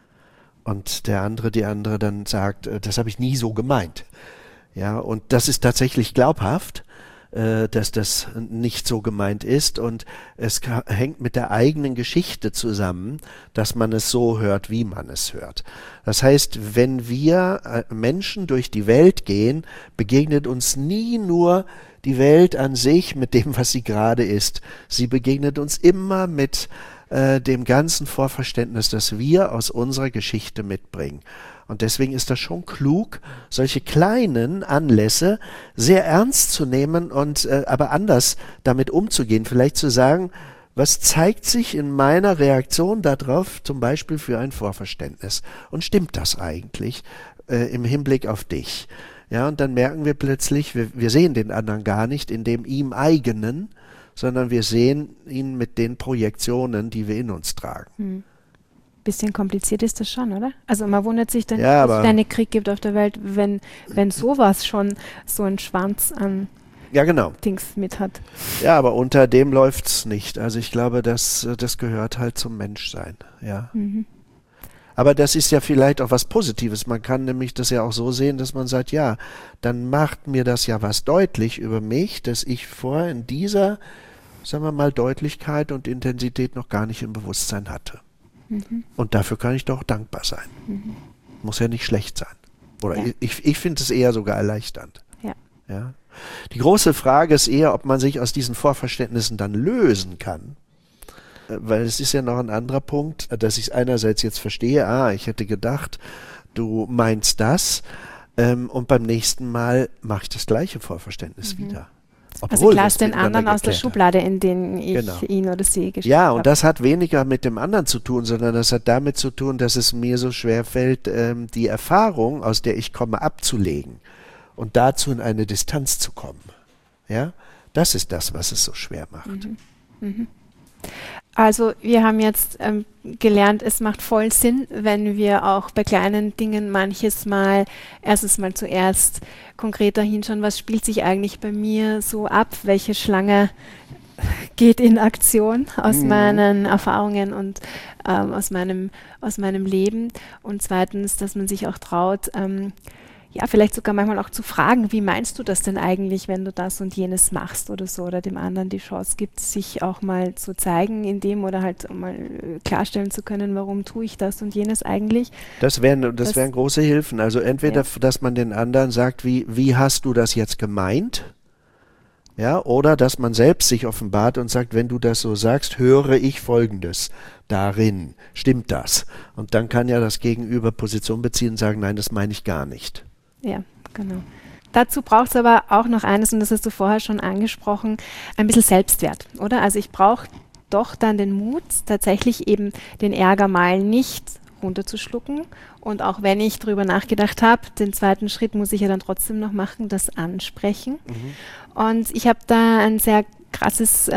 Und die andere dann sagt, das habe ich nie so gemeint. Ja, und das ist tatsächlich glaubhaft, dass das nicht so gemeint ist, und es hängt mit der eigenen Geschichte zusammen, dass man es so hört, wie man es hört. Das heißt, wenn wir Menschen durch die Welt gehen, begegnet uns nie nur die Welt an sich mit dem, was sie gerade ist. Sie begegnet uns immer mit dem ganzen Vorverständnis, das wir aus unserer Geschichte mitbringen. Und deswegen ist das schon klug, solche kleinen Anlässe sehr ernst zu nehmen und aber anders damit umzugehen. Vielleicht zu sagen, was zeigt sich in meiner Reaktion darauf, zum Beispiel für ein Vorverständnis? Und stimmt das eigentlich im Hinblick auf dich? Ja, und dann merken wir plötzlich, wir sehen den anderen gar nicht in dem ihm eigenen, sondern wir sehen ihn mit den Projektionen, die wir in uns tragen. Bisschen kompliziert ist das schon, oder? Also man wundert sich dann, dass es einen Krieg gibt auf der Welt, wenn sowas schon so einen Schwanz an Dings mit hat. Ja, aber unter dem läuft's nicht. Also ich glaube, das gehört halt zum Menschsein, ja. Aber das ist ja vielleicht auch was Positives. Man kann nämlich das ja auch so sehen, dass man sagt, ja, dann macht mir das ja was deutlich über mich, dass ich vorher in dieser, sagen wir mal, Deutlichkeit und Intensität noch gar nicht im Bewusstsein hatte. Und dafür kann ich doch dankbar sein. Muss ja nicht schlecht sein. Oder ich finde es eher sogar erleichternd. Ja. Die große Frage ist eher, ob man sich aus diesen Vorverständnissen dann lösen kann. Weil es ist ja noch ein anderer Punkt, dass ich es einerseits jetzt verstehe, ich hätte gedacht, du meinst das, und beim nächsten Mal mache ich das gleiche Vorverständnis wieder. Also ich lasse den anderen aus der Schublade, in den ich ihn oder sie geschickt habe. Ja, und das hat weniger mit dem anderen zu tun, sondern das hat damit zu tun, dass es mir so schwer fällt, die Erfahrung, aus der ich komme, abzulegen und dazu in eine Distanz zu kommen. Ja, das ist das, was es so schwer macht. Also wir haben jetzt gelernt, es macht voll Sinn, wenn wir auch bei kleinen Dingen manches Mal zuerst konkreter hinschauen, was spielt sich eigentlich bei mir so ab, welche Schlange geht in Aktion aus meinen Erfahrungen und aus meinem Leben. Und zweitens, dass man sich auch traut, ja, vielleicht sogar manchmal auch zu fragen, wie meinst du das denn eigentlich, wenn du das und jenes machst oder so, oder dem anderen die Chance gibt, sich auch mal zu zeigen in dem oder halt mal klarstellen zu können, warum tue ich das und jenes eigentlich. Das wären große Hilfen. Also entweder, dass man den anderen sagt, wie hast du das jetzt gemeint? Ja, oder dass man selbst sich offenbart und sagt, wenn du das so sagst, höre ich Folgendes darin. Stimmt das? Und dann kann ja das Gegenüber Position beziehen und sagen, nein, das meine ich gar nicht. Ja, genau. Dazu braucht es aber auch noch eines, und das hast du vorher schon angesprochen, ein bisschen Selbstwert, oder? Also ich brauche doch dann den Mut, tatsächlich eben den Ärger mal nicht runterzuschlucken. Und auch wenn ich drüber nachgedacht habe, den zweiten Schritt muss ich ja dann trotzdem noch machen, das ansprechen. Und ich habe da ein sehr krasse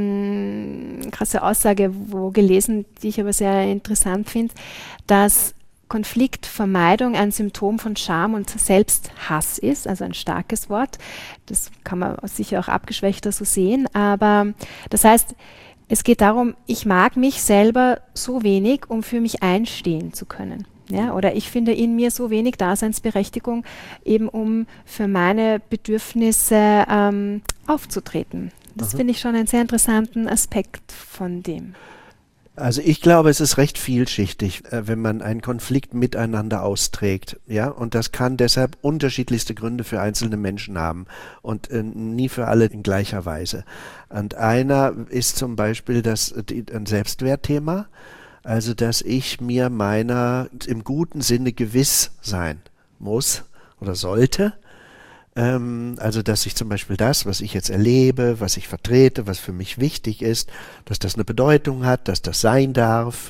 Aussage gelesen, die ich aber sehr interessant finde, dass Konfliktvermeidung ein Symptom von Scham und Selbsthass ist, also ein starkes Wort. Das kann man sicher auch abgeschwächter so sehen, aber das heißt, es geht darum, ich mag mich selber so wenig, um für mich einstehen zu können. Ja, oder ich finde in mir so wenig Daseinsberechtigung, eben um für meine Bedürfnisse aufzutreten. Das finde ich schon einen sehr interessanten Aspekt von dem. Also ich glaube, es ist recht vielschichtig, wenn man einen Konflikt miteinander austrägt, ja, und das kann deshalb unterschiedlichste Gründe für einzelne Menschen haben und nie für alle in gleicher Weise. Und einer ist zum Beispiel ein Selbstwertthema, also dass ich mir meiner im guten Sinne gewiss sein muss oder sollte. Also dass ich zum Beispiel das, was ich jetzt erlebe, was ich vertrete, was für mich wichtig ist, dass das eine Bedeutung hat, dass das sein darf,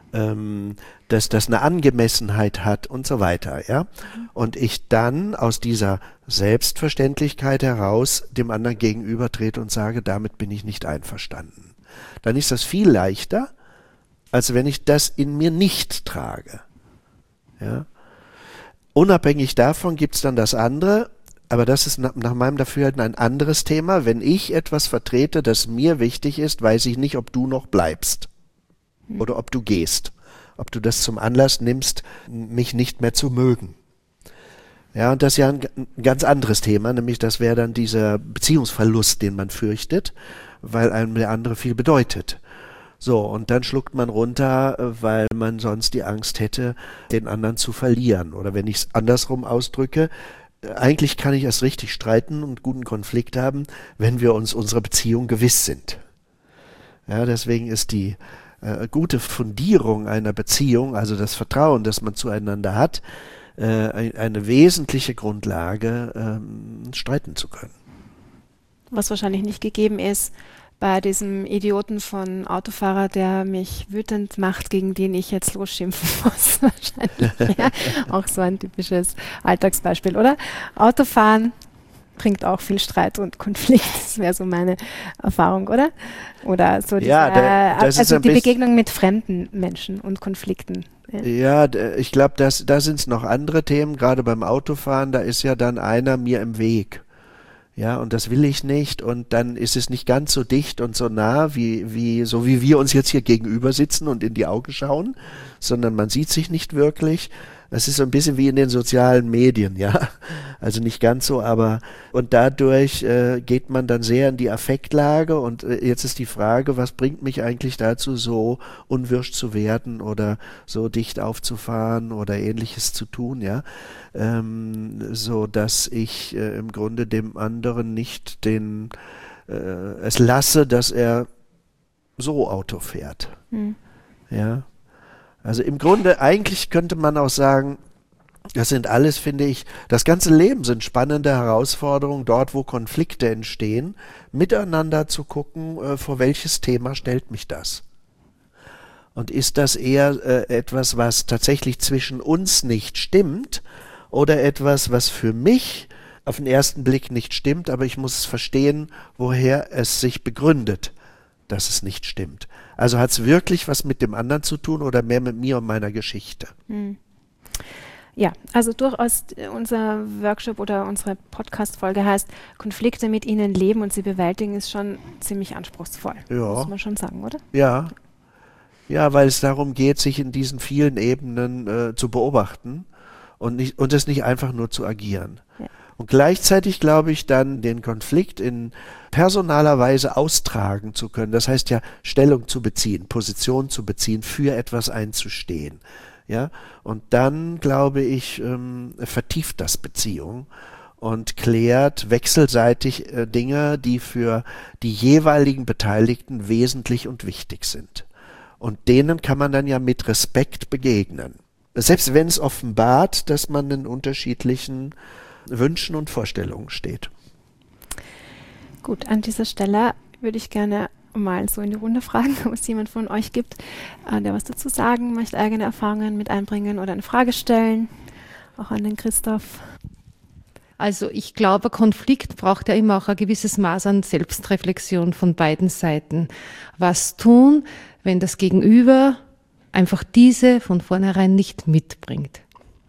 dass das eine Angemessenheit hat und so weiter, ja. Und ich dann aus dieser Selbstverständlichkeit heraus dem anderen gegenübertrete und sage, damit bin ich nicht einverstanden. Dann ist das viel leichter, als wenn ich das in mir nicht trage, ja. Unabhängig davon gibt es dann das andere. Aber das ist nach meinem Dafürhalten ein anderes Thema. Wenn ich etwas vertrete, das mir wichtig ist, weiß ich nicht, ob du noch bleibst oder ob du gehst. Ob du das zum Anlass nimmst, mich nicht mehr zu mögen. Ja, und das ist ja ein ganz anderes Thema, nämlich das wäre dann dieser Beziehungsverlust, den man fürchtet, weil einem der andere viel bedeutet. So, und dann schluckt man runter, weil man sonst die Angst hätte, den anderen zu verlieren. Oder wenn ich es andersrum ausdrücke, eigentlich kann ich erst richtig streiten und guten Konflikt haben, wenn wir uns unserer Beziehung gewiss sind. Ja, deswegen ist die gute Fundierung einer Beziehung, also das Vertrauen, das man zueinander hat, eine wesentliche Grundlage, streiten zu können. Was wahrscheinlich nicht gegeben ist bei diesem Idioten von Autofahrer, der mich wütend macht, gegen den ich jetzt losschimpfen muss. Wahrscheinlich. Ja. Auch so ein typisches Alltagsbeispiel, oder? Autofahren bringt auch viel Streit und Konflikt. Das wäre so meine Erfahrung, oder? Oder so diese, also die Begegnung mit fremden Menschen und Konflikten. Ja, ich glaube, da sind es noch andere Themen. Gerade beim Autofahren, da ist ja dann einer mir im Weg. Ja, und das will ich nicht, und dann ist es nicht ganz so dicht und so nah, wie wir uns jetzt hier gegenüber sitzen und in die Augen schauen, sondern man sieht sich nicht wirklich. Es ist so ein bisschen wie in den sozialen Medien, ja. Also nicht ganz so, aber und dadurch geht man dann sehr in die Affektlage, und jetzt ist die Frage, was bringt mich eigentlich dazu, so unwirsch zu werden oder so dicht aufzufahren oder Ähnliches zu tun, ja. So dass ich im Grunde dem anderen nicht es lasse, dass er so Auto fährt. Ja. Also im Grunde, eigentlich könnte man auch sagen, das sind alles, finde ich, das ganze Leben sind spannende Herausforderungen, dort wo Konflikte entstehen, miteinander zu gucken, vor welches Thema stellt mich das? Und ist das eher etwas, was tatsächlich zwischen uns nicht stimmt, oder etwas, was für mich auf den ersten Blick nicht stimmt, aber ich muss verstehen, woher es sich begründet, dass es nicht stimmt. Also hat es wirklich was mit dem anderen zu tun oder mehr mit mir und meiner Geschichte? Ja, also durchaus unser Workshop oder unsere Podcast-Folge heißt Konflikte mit ihnen leben und sie bewältigen, ist schon ziemlich anspruchsvoll, muss man schon sagen, oder? Ja. Ja, weil es darum geht, sich in diesen vielen Ebenen zu beobachten und es nicht einfach nur zu agieren. Ja. Und gleichzeitig glaube ich dann, den Konflikt in personaler Weise austragen zu können. Das heißt ja, Stellung zu beziehen, Position zu beziehen, für etwas einzustehen. Ja, und dann, glaube ich, vertieft das Beziehung und klärt wechselseitig Dinge, die für die jeweiligen Beteiligten wesentlich und wichtig sind. Und denen kann man dann ja mit Respekt begegnen. Selbst wenn es offenbart, dass man in unterschiedlichen Wünschen und Vorstellungen steht. Gut, an dieser Stelle würde ich gerne mal so in die Runde fragen, ob es jemand von euch gibt, der was dazu sagen möchte, eigene Erfahrungen mit einbringen oder eine Frage stellen, auch an den Christoph. Also ich glaube, Konflikt braucht ja immer auch ein gewisses Maß an Selbstreflexion von beiden Seiten. Was tun, wenn das Gegenüber einfach diese von vornherein nicht mitbringt?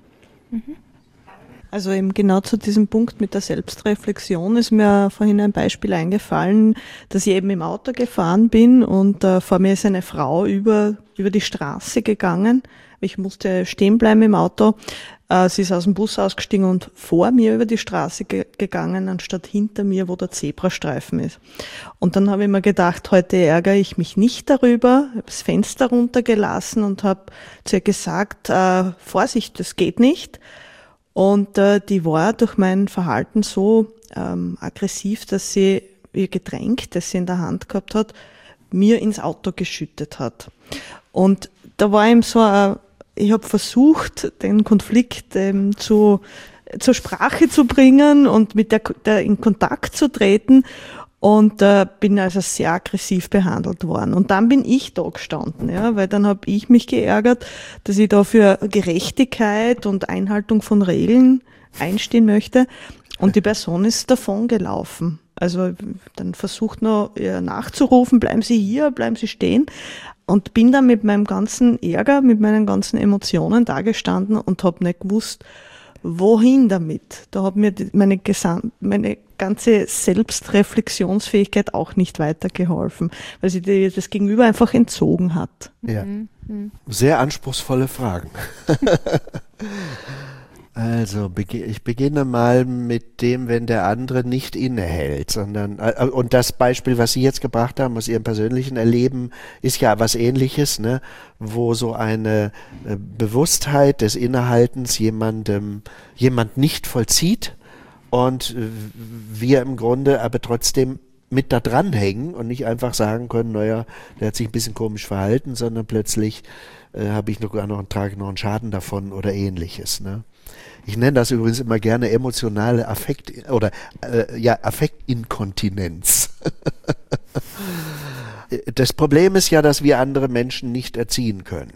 Also eben genau zu diesem Punkt mit der Selbstreflexion ist mir vorhin ein Beispiel eingefallen, dass ich eben im Auto gefahren bin und vor mir ist eine Frau über die Straße gegangen. Ich musste stehen bleiben im Auto. Sie ist aus dem Bus ausgestiegen und vor mir über die Straße gegangen, anstatt hinter mir, wo der Zebrastreifen ist. Und dann habe ich mir gedacht, heute ärgere ich mich nicht darüber, habe das Fenster runtergelassen und habe zu ihr gesagt, Vorsicht, das geht nicht. Und die war durch mein Verhalten so aggressiv, dass sie ihr Getränk, das sie in der Hand gehabt hat, mir ins Auto geschüttet hat. Und da war eben so ich habe versucht, den Konflikt zur Sprache zu bringen und mit der in Kontakt zu treten und bin also sehr aggressiv behandelt worden. Und dann bin ich da gestanden, ja, weil dann habe ich mich geärgert, dass ich da für Gerechtigkeit und Einhaltung von Regeln einstehen möchte und die Person ist davon gelaufen. Also dann versucht noch nachzurufen, bleiben Sie hier, bleiben Sie stehen. Und bin dann mit meinem ganzen Ärger, mit meinen ganzen Emotionen dagestanden und habe nicht gewusst, wohin damit. Da hat mir meine ganze Selbstreflexionsfähigkeit auch nicht weitergeholfen, weil sie das Gegenüber einfach entzogen hat. Ja, sehr anspruchsvolle Fragen. Also, ich beginne mal mit dem, wenn der andere nicht innehält, sondern, und das Beispiel, was Sie jetzt gebracht haben aus Ihrem persönlichen Erleben, ist ja was Ähnliches, ne, wo so eine Bewusstheit des Innehaltens jemand nicht vollzieht und wir im Grunde aber trotzdem mit da dranhängen und nicht einfach sagen können, naja, der hat sich ein bisschen komisch verhalten, sondern plötzlich trage ich noch einen Schaden davon oder Ähnliches, ne. Ich nenne das übrigens immer gerne emotionale Affektinkontinenz. Das Problem ist ja, dass wir andere Menschen nicht erziehen können.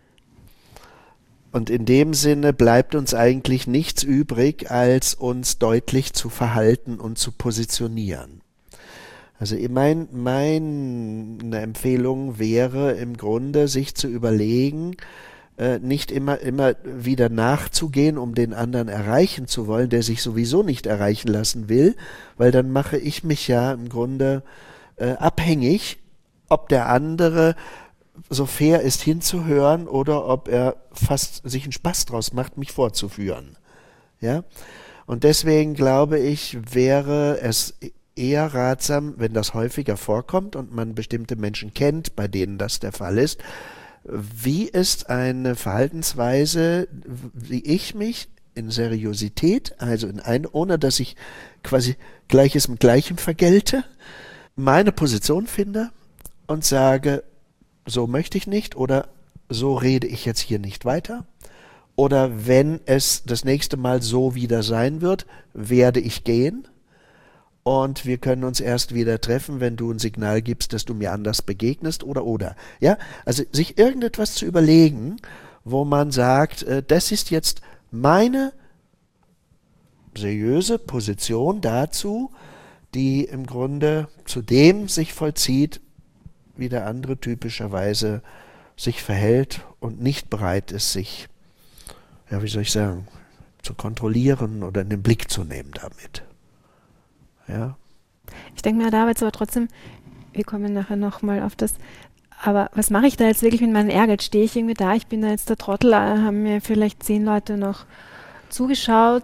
Und in dem Sinne bleibt uns eigentlich nichts übrig, als uns deutlich zu verhalten und zu positionieren. Also meine Empfehlung wäre im Grunde, sich zu überlegen, nicht immer wieder nachzugehen, um den anderen erreichen zu wollen, der sich sowieso nicht erreichen lassen will, weil dann mache ich mich ja im Grunde abhängig, ob der andere so fair ist hinzuhören oder ob er fast sich einen Spaß draus macht, mich vorzuführen. Ja? Und deswegen glaube ich, wäre es eher ratsam, wenn das häufiger vorkommt und man bestimmte Menschen kennt, bei denen das der Fall ist, wie ist eine Verhaltensweise, wie ich mich in Seriosität, also ohne dass ich quasi Gleiches mit Gleichem vergelte, meine Position finde und sage, so möchte ich nicht oder so rede ich jetzt hier nicht weiter. Oder wenn es das nächste Mal so wieder sein wird, werde ich gehen. Und wir können uns erst wieder treffen, wenn du ein Signal gibst, dass du mir anders begegnest oder. Ja, also sich irgendetwas zu überlegen, wo man sagt, das ist jetzt meine seriöse Position dazu, die im Grunde zu dem sich vollzieht, wie der andere typischerweise sich verhält und nicht bereit ist, sich ja, wie soll ich sagen, zu kontrollieren oder in den Blick zu nehmen damit. Ja. Ich denke mir, da jetzt aber trotzdem, wir kommen nachher nochmal auf das, aber was mache ich da jetzt wirklich mit meinem Ärger? Jetzt stehe ich irgendwie da, ich bin da jetzt der Trottel, haben mir vielleicht 10 Leute noch zugeschaut,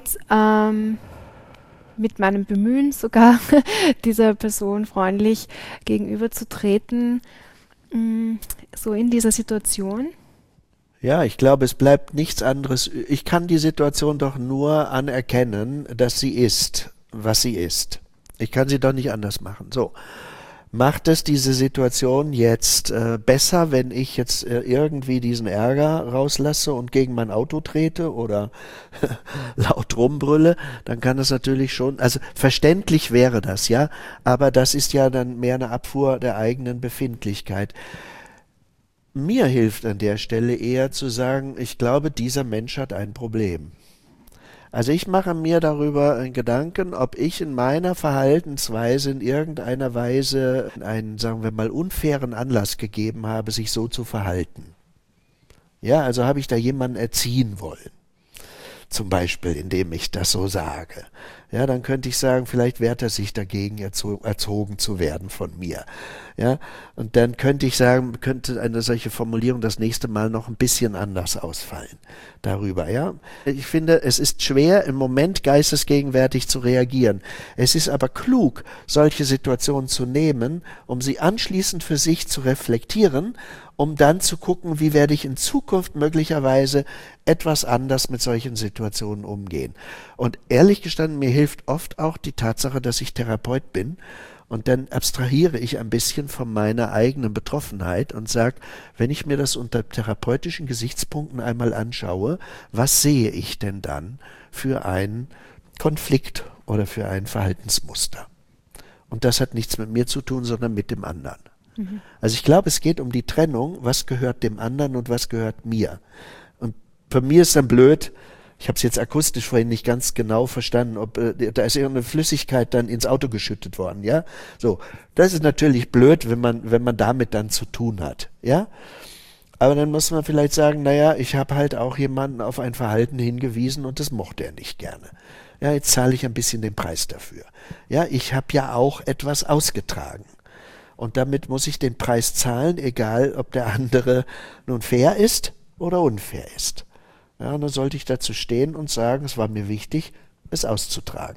mit meinem Bemühen sogar, dieser Person freundlich gegenüberzutreten, so in dieser Situation. Ja, ich glaube, es bleibt nichts anderes. Ich kann die Situation doch nur anerkennen, dass sie ist, was sie ist. Ich kann sie doch nicht anders machen. So. Macht es diese Situation jetzt besser, wenn ich jetzt irgendwie diesen Ärger rauslasse und gegen mein Auto trete oder laut rumbrülle? Dann kann es natürlich schon, also verständlich wäre das, ja, aber das ist ja dann mehr eine Abfuhr der eigenen Befindlichkeit. Mir hilft an der Stelle eher zu sagen, ich glaube, dieser Mensch hat ein Problem. Also ich mache mir darüber einen Gedanken, ob ich in meiner Verhaltensweise in irgendeiner Weise einen, sagen wir mal, unfairen Anlass gegeben habe, sich so zu verhalten. Ja, also habe ich da jemanden erziehen wollen. Zum Beispiel, indem ich das so sage. Ja, dann könnte ich sagen, vielleicht wehrt er sich dagegen, erzogen zu werden von mir. Ja, und dann könnte ich sagen, könnte eine solche Formulierung das nächste Mal noch ein bisschen anders ausfallen darüber. Ja, ich finde, es ist schwer, im Moment geistesgegenwärtig zu reagieren. Es ist aber klug, solche Situationen zu nehmen, um sie anschließend für sich zu reflektieren, um dann zu gucken, wie werde ich in Zukunft möglicherweise etwas anders mit solchen Situationen umgehen. Und ehrlich gestanden, mir hilft oft auch die Tatsache, dass ich Therapeut bin. Und dann abstrahiere ich ein bisschen von meiner eigenen Betroffenheit und sage, wenn ich mir das unter therapeutischen Gesichtspunkten einmal anschaue, was sehe ich denn dann für einen Konflikt oder für ein Verhaltensmuster? Und das hat nichts mit mir zu tun, sondern mit dem anderen. Also ich glaube, es geht um die Trennung, was gehört dem anderen und was gehört mir. Und für mir ist dann blöd, ich habe es jetzt akustisch vorhin nicht ganz genau verstanden, ob da ist irgendeine Flüssigkeit dann ins Auto geschüttet worden, ja? So, das ist natürlich blöd, wenn man damit dann zu tun hat, ja? Aber dann muss man vielleicht sagen, naja, ich habe halt auch jemanden auf ein Verhalten hingewiesen und das mochte er nicht gerne. Ja, jetzt zahle ich ein bisschen den Preis dafür. Ja, ich habe ja auch etwas ausgetragen. Und damit muss ich den Preis zahlen, egal ob der andere nun fair ist oder unfair ist. Ja, und dann sollte ich dazu stehen und sagen, es war mir wichtig, es auszutragen.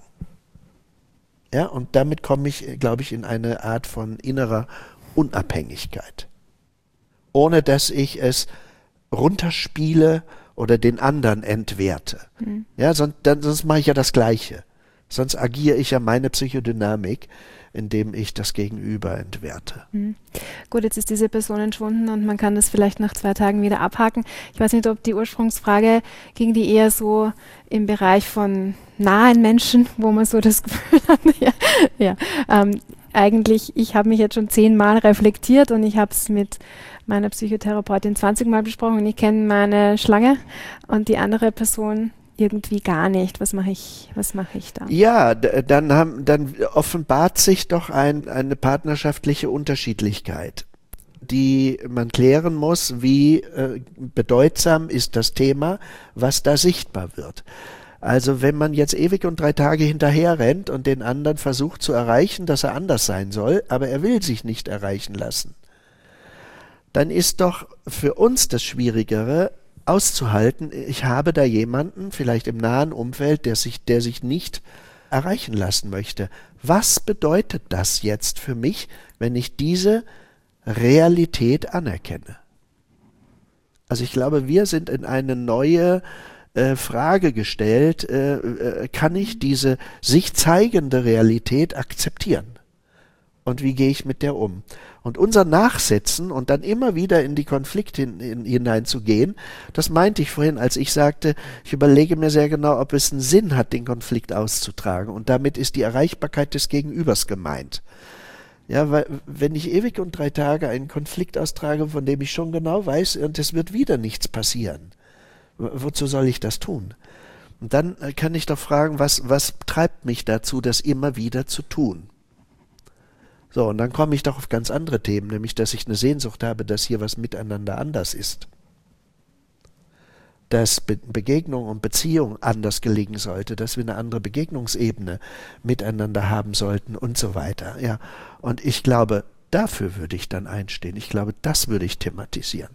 Ja, und damit komme ich, glaube ich, in eine Art von innerer Unabhängigkeit. Ohne dass ich es runterspiele oder den anderen entwerte. Ja, sonst mache ich ja das Gleiche. Sonst agiere ich ja meine Psychodynamik, indem ich das Gegenüber entwerte. Gut, jetzt ist diese Person entschwunden und man kann das vielleicht nach 2 Tagen wieder abhaken. Ich weiß nicht, ob die Ursprungsfrage ging die eher so im Bereich von nahen Menschen, wo man so das Gefühl hat, eigentlich, ich habe mich jetzt schon 10 Mal reflektiert und ich habe es mit meiner Psychotherapeutin 20 Mal besprochen und ich kenne meine Schlange und die andere Person irgendwie gar nicht. Was mache ich da? Ja, dann offenbart sich doch eine partnerschaftliche Unterschiedlichkeit, die man klären muss, wie bedeutsam ist das Thema, was da sichtbar wird. Also wenn man jetzt ewig und 3 Tage hinterher rennt und den anderen versucht zu erreichen, dass er anders sein soll, aber er will sich nicht erreichen lassen, dann ist doch für uns das Schwierigere, auszuhalten, ich habe da jemanden, vielleicht im nahen Umfeld, der sich nicht erreichen lassen möchte. Was bedeutet das jetzt für mich, wenn ich diese Realität anerkenne? Also ich glaube, wir sind in eine neue Frage gestellt, kann ich diese sich zeigende Realität akzeptieren? Und wie gehe ich mit der um? Und unser Nachsetzen und dann immer wieder in die Konflikte hineinzugehen, das meinte ich vorhin, als ich sagte, ich überlege mir sehr genau, ob es einen Sinn hat, den Konflikt auszutragen. Und damit ist die Erreichbarkeit des Gegenübers gemeint. Ja, weil wenn ich ewig und 3 Tage einen Konflikt austrage, von dem ich schon genau weiß, und es wird wieder nichts passieren, wozu soll ich das tun? Und dann kann ich doch fragen, was treibt mich dazu, das immer wieder zu tun? So, und dann komme ich doch auf ganz andere Themen, nämlich, dass ich eine Sehnsucht habe, dass hier was miteinander anders ist. dass Begegnung und Beziehung anders gelingen sollte, dass wir eine andere Begegnungsebene miteinander haben sollten und so weiter. Ja. Und ich glaube, dafür würde ich dann einstehen. Ich glaube, das würde ich thematisieren.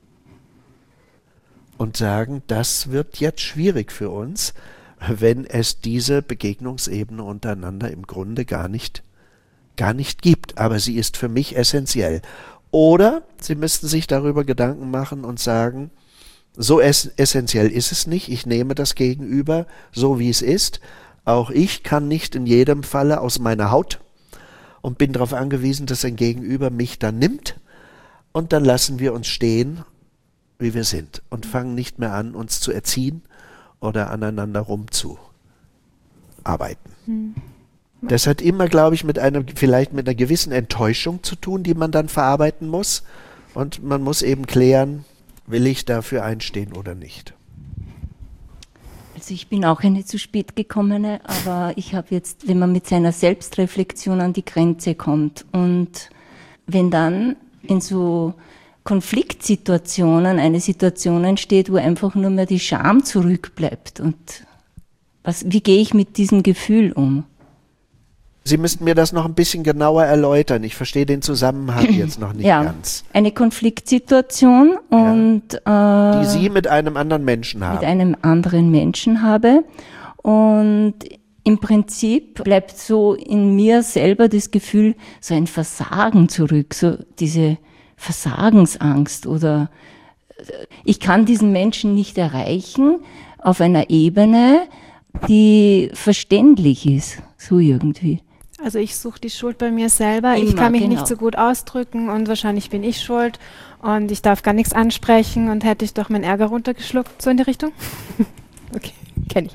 Und sagen, das wird jetzt schwierig für uns, wenn es diese Begegnungsebene untereinander im Grunde gar nicht gibt. Aber sie ist für mich essentiell. Oder Sie müssten sich darüber Gedanken machen und sagen, so essentiell ist es nicht. Ich nehme das Gegenüber so, wie es ist. Auch ich kann nicht in jedem Falle aus meiner Haut und bin darauf angewiesen, dass ein Gegenüber mich dann nimmt. Und dann lassen wir uns stehen, wie wir sind und fangen nicht mehr an, uns zu erziehen oder aneinander rumzuarbeiten. Das hat immer, glaube ich, vielleicht mit einer gewissen Enttäuschung zu tun, die man dann verarbeiten muss. Und man muss eben klären, will ich dafür einstehen oder nicht. Also ich bin auch eine zu spät gekommene, aber ich habe jetzt, wenn man mit seiner Selbstreflexion an die Grenze kommt und wenn dann in so Konfliktsituationen eine Situation entsteht, wo einfach nur mehr die Scham zurückbleibt. Und wie gehe ich mit diesem Gefühl um? Sie müssten mir das noch ein bisschen genauer erläutern. Ich verstehe den Zusammenhang jetzt noch nicht ganz. Eine Konfliktsituation und die Sie mit einem anderen Menschen haben. Mit einem anderen Menschen habe. Und im Prinzip bleibt so in mir selber das Gefühl, so ein Versagen zurück, so diese Versagensangst oder ich kann diesen Menschen nicht erreichen auf einer Ebene, die verständlich ist, so irgendwie. Also ich suche die Schuld bei mir selber, ich kann mich nicht so gut ausdrücken und wahrscheinlich bin ich schuld und ich darf gar nichts ansprechen und hätte ich doch meinen Ärger runtergeschluckt, so in die Richtung? Okay, kenne ich.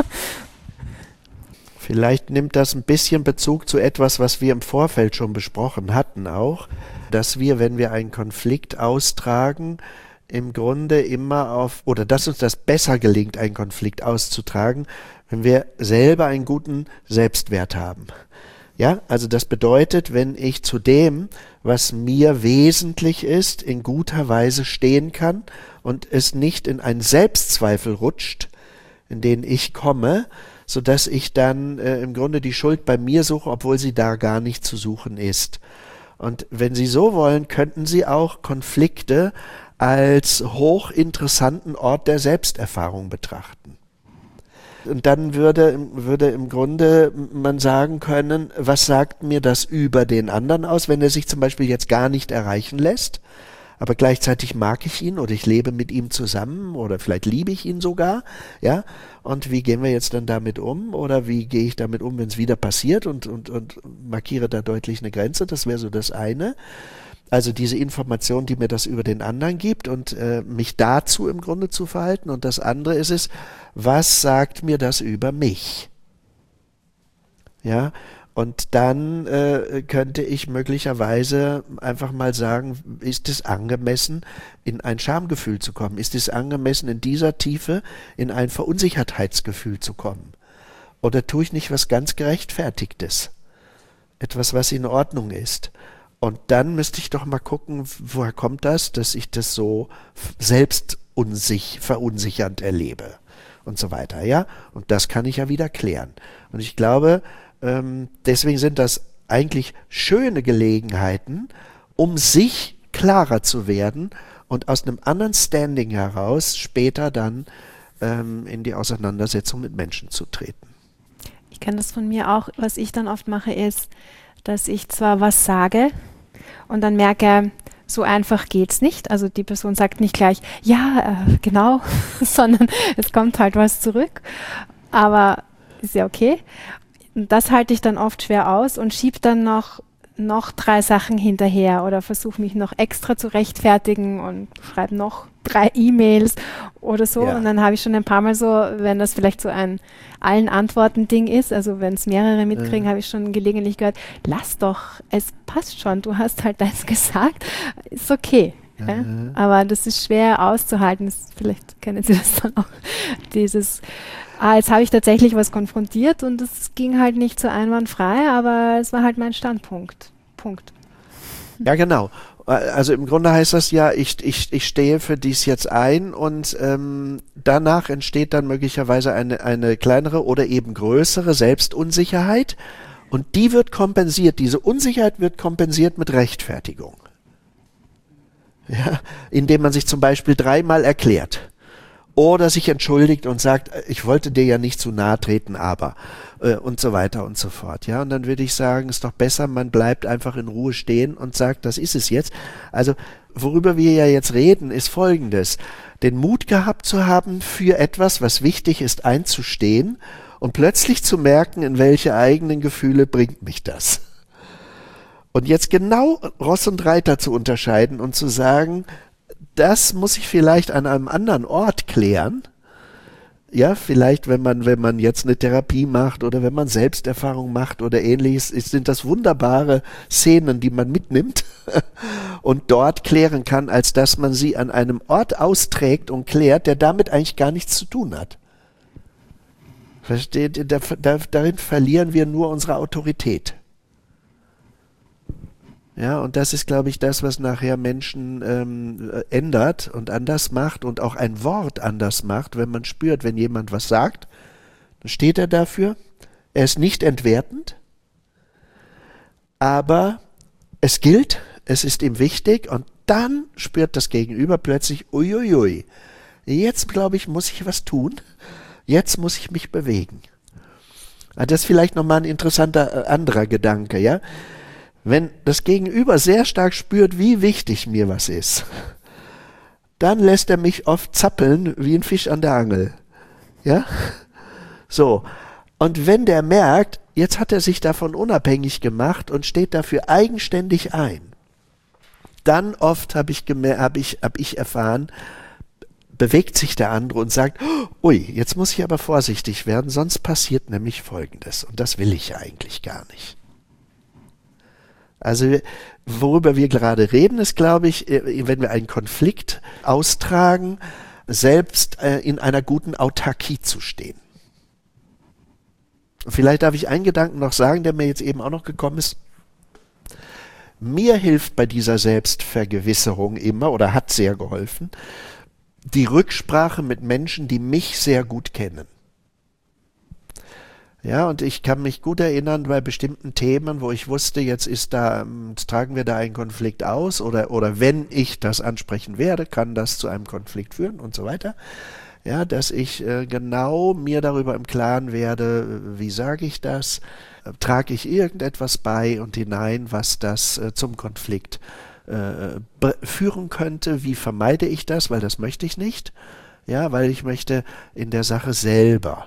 Vielleicht nimmt das ein bisschen Bezug zu etwas, was wir im Vorfeld schon besprochen hatten auch, dass wir, wenn wir einen Konflikt austragen, im Grunde immer dass uns das besser gelingt, einen Konflikt auszutragen, wenn wir selber einen guten Selbstwert haben. Ja, also das bedeutet, wenn ich zu dem, was mir wesentlich ist, in guter Weise stehen kann und es nicht in einen Selbstzweifel rutscht, in den ich komme, sodass ich dann im Grunde die Schuld bei mir suche, obwohl sie da gar nicht zu suchen ist. Und wenn Sie so wollen, könnten Sie auch Konflikte als hochinteressanten Ort der Selbsterfahrung betrachten. Und dann würde im Grunde man sagen können, was sagt mir das über den anderen aus, wenn er sich zum Beispiel jetzt gar nicht erreichen lässt, aber gleichzeitig mag ich ihn oder ich lebe mit ihm zusammen oder vielleicht liebe ich ihn sogar, ja, und wie gehen wir jetzt dann damit um oder wie gehe ich damit um, wenn es wieder passiert und markiere da deutlich eine Grenze, das wäre so das eine. Also diese Information, die mir das über den anderen gibt und mich dazu im Grunde zu verhalten. Und das andere ist es, was sagt mir das über mich? Ja, und dann könnte ich möglicherweise einfach mal sagen, ist es angemessen, in ein Schamgefühl zu kommen? Ist es angemessen, in dieser Tiefe in ein Verunsichertheitsgefühl zu kommen? Oder tue ich nicht was ganz Gerechtfertigtes? Etwas, was in Ordnung ist? Und dann müsste ich doch mal gucken, woher kommt das, dass ich das so selbst verunsichernd erlebe und so weiter, ja? Und das kann ich ja wieder klären. Und ich glaube, deswegen sind das eigentlich schöne Gelegenheiten, um sich klarer zu werden und aus einem anderen Standing heraus später dann in die Auseinandersetzung mit Menschen zu treten. Ich kenne das von mir auch. Was ich dann oft mache, ist, dass ich zwar was sage und dann merke, so einfach geht's nicht. Also die Person sagt nicht gleich, ja, genau, sondern es kommt halt was zurück. Aber ist ja okay. Und das halte ich dann oft schwer aus und schiebe dann noch 3 Sachen hinterher oder versuche mich noch extra zu rechtfertigen und schreibe noch 3 E-Mails oder so. Ja. Und dann habe ich schon ein paar Mal so, wenn das vielleicht so ein allen Antworten-Ding ist, also wenn es mehrere mitkriegen, habe ich schon gelegentlich gehört, lass doch, es passt schon, du hast halt das gesagt, ist okay. Ja? Aber das ist schwer auszuhalten, vielleicht kennen Sie das dann auch, dieses, jetzt habe ich tatsächlich was konfrontiert und es ging halt nicht so einwandfrei, aber es war halt mein Standpunkt. Punkt. Ja, genau. Also im Grunde heißt das ja, ich stehe für dies jetzt ein und danach entsteht dann möglicherweise eine kleinere oder eben größere Selbstunsicherheit und die wird kompensiert, diese Unsicherheit wird kompensiert mit Rechtfertigung. Ja, indem man sich zum Beispiel 3-mal erklärt oder sich entschuldigt und sagt, ich wollte dir ja nicht zu nahe treten, aber und so weiter und so fort. Ja, und dann würde ich sagen, ist doch besser, man bleibt einfach in Ruhe stehen und sagt, das ist es jetzt. Also worüber wir ja jetzt reden, ist Folgendes: Den Mut gehabt zu haben, für etwas, was wichtig ist, einzustehen und plötzlich zu merken, in welche eigenen Gefühle bringt mich das. Und jetzt genau Ross und Reiter zu unterscheiden und zu sagen, das muss ich vielleicht an einem anderen Ort klären. Ja, vielleicht, wenn man jetzt eine Therapie macht oder wenn man Selbsterfahrung macht oder ähnliches, sind das wunderbare Szenen, die man mitnimmt und dort klären kann, als dass man sie an einem Ort austrägt und klärt, der damit eigentlich gar nichts zu tun hat. Versteht? Darin verlieren wir nur unsere Autorität. Ja, und das ist, glaube ich, das, was nachher Menschen ändert und anders macht und auch ein Wort anders macht, wenn man spürt, wenn jemand was sagt, dann steht er dafür. Er ist nicht entwertend, aber es gilt, es ist ihm wichtig und dann spürt das Gegenüber plötzlich, uiuiui, jetzt, glaube ich, muss ich was tun, jetzt muss ich mich bewegen. Das ist vielleicht nochmal ein interessanter anderer Gedanke, ja. Wenn das Gegenüber sehr stark spürt, wie wichtig mir was ist, dann lässt er mich oft zappeln wie ein Fisch an der Angel. Ja? So. Und wenn der merkt, jetzt hat er sich davon unabhängig gemacht und steht dafür eigenständig ein, dann oft hab ich erfahren, bewegt sich der andere und sagt, ui, jetzt muss ich aber vorsichtig werden, sonst passiert nämlich Folgendes. Und das will ich ja eigentlich gar nicht. Also worüber wir gerade reden, ist, glaube ich, wenn wir einen Konflikt austragen, selbst in einer guten Autarkie zu stehen. Vielleicht darf ich einen Gedanken noch sagen, der mir jetzt eben auch noch gekommen ist. Mir hilft bei dieser Selbstvergewisserung immer oder hat sehr geholfen, die Rücksprache mit Menschen, die mich sehr gut kennen. Ja, und ich kann mich gut erinnern bei bestimmten Themen, wo ich wusste, jetzt tragen wir da einen Konflikt aus oder wenn ich das ansprechen werde, kann das zu einem Konflikt führen und so weiter. Ja, dass ich genau mir darüber im Klaren werde, wie sage ich das, trage ich irgendetwas bei und hinein, was das zum Konflikt führen könnte, wie vermeide ich das, weil das möchte ich nicht, ja, weil ich möchte in der Sache selber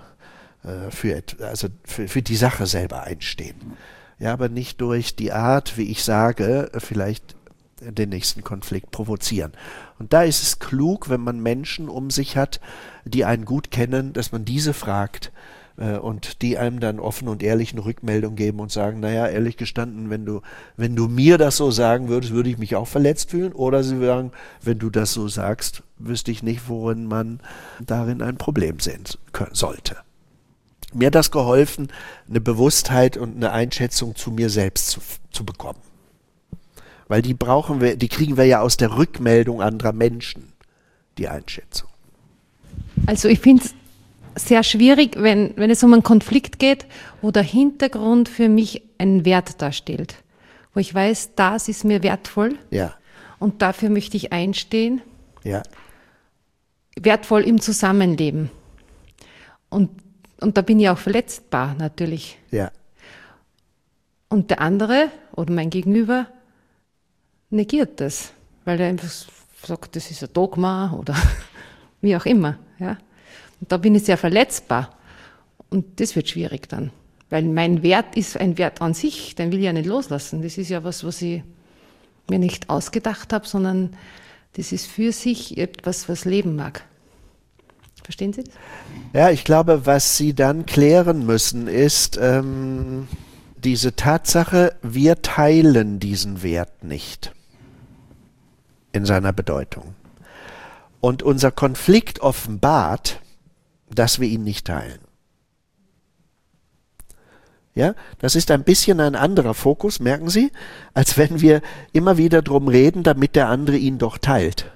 für die Sache selber einstehen. Ja, aber nicht durch die Art, wie ich sage, vielleicht den nächsten Konflikt provozieren. Und da ist es klug, wenn man Menschen um sich hat, die einen gut kennen, dass man diese fragt und die einem dann offen und ehrlich eine Rückmeldung geben und sagen, naja, ehrlich gestanden, wenn du mir das so sagen würdest, würde ich mich auch verletzt fühlen. Oder sie sagen, wenn du das so sagst, wüsste ich nicht, worin man darin ein Problem sehen sollte. Mir hat das geholfen, eine Bewusstheit und eine Einschätzung zu mir selbst zu bekommen. Weil die kriegen wir ja aus der Rückmeldung anderer Menschen, die Einschätzung. Also ich finde es sehr schwierig, wenn es um einen Konflikt geht, wo der Hintergrund für mich einen Wert darstellt. Wo ich weiß, das ist mir wertvoll Ja. und dafür möchte ich einstehen. Ja. Wertvoll im Zusammenleben. Und da bin ich auch verletzbar natürlich. Ja. Und der andere oder mein Gegenüber negiert das, weil er einfach sagt, das ist ein Dogma oder wie auch immer. Ja. Und da bin ich sehr verletzbar. Und das wird schwierig dann. Weil mein Wert ist ein Wert an sich, den will ich ja nicht loslassen. Das ist ja was ich mir nicht ausgedacht habe, sondern das ist für sich etwas, was leben mag. Verstehen Sie das? Ja, ich glaube, was Sie dann klären müssen, ist diese Tatsache, wir teilen diesen Wert nicht in seiner Bedeutung. Und unser Konflikt offenbart, dass wir ihn nicht teilen. Ja, das ist ein bisschen ein anderer Fokus, merken Sie, als wenn wir immer wieder drum reden, damit der andere ihn doch teilt.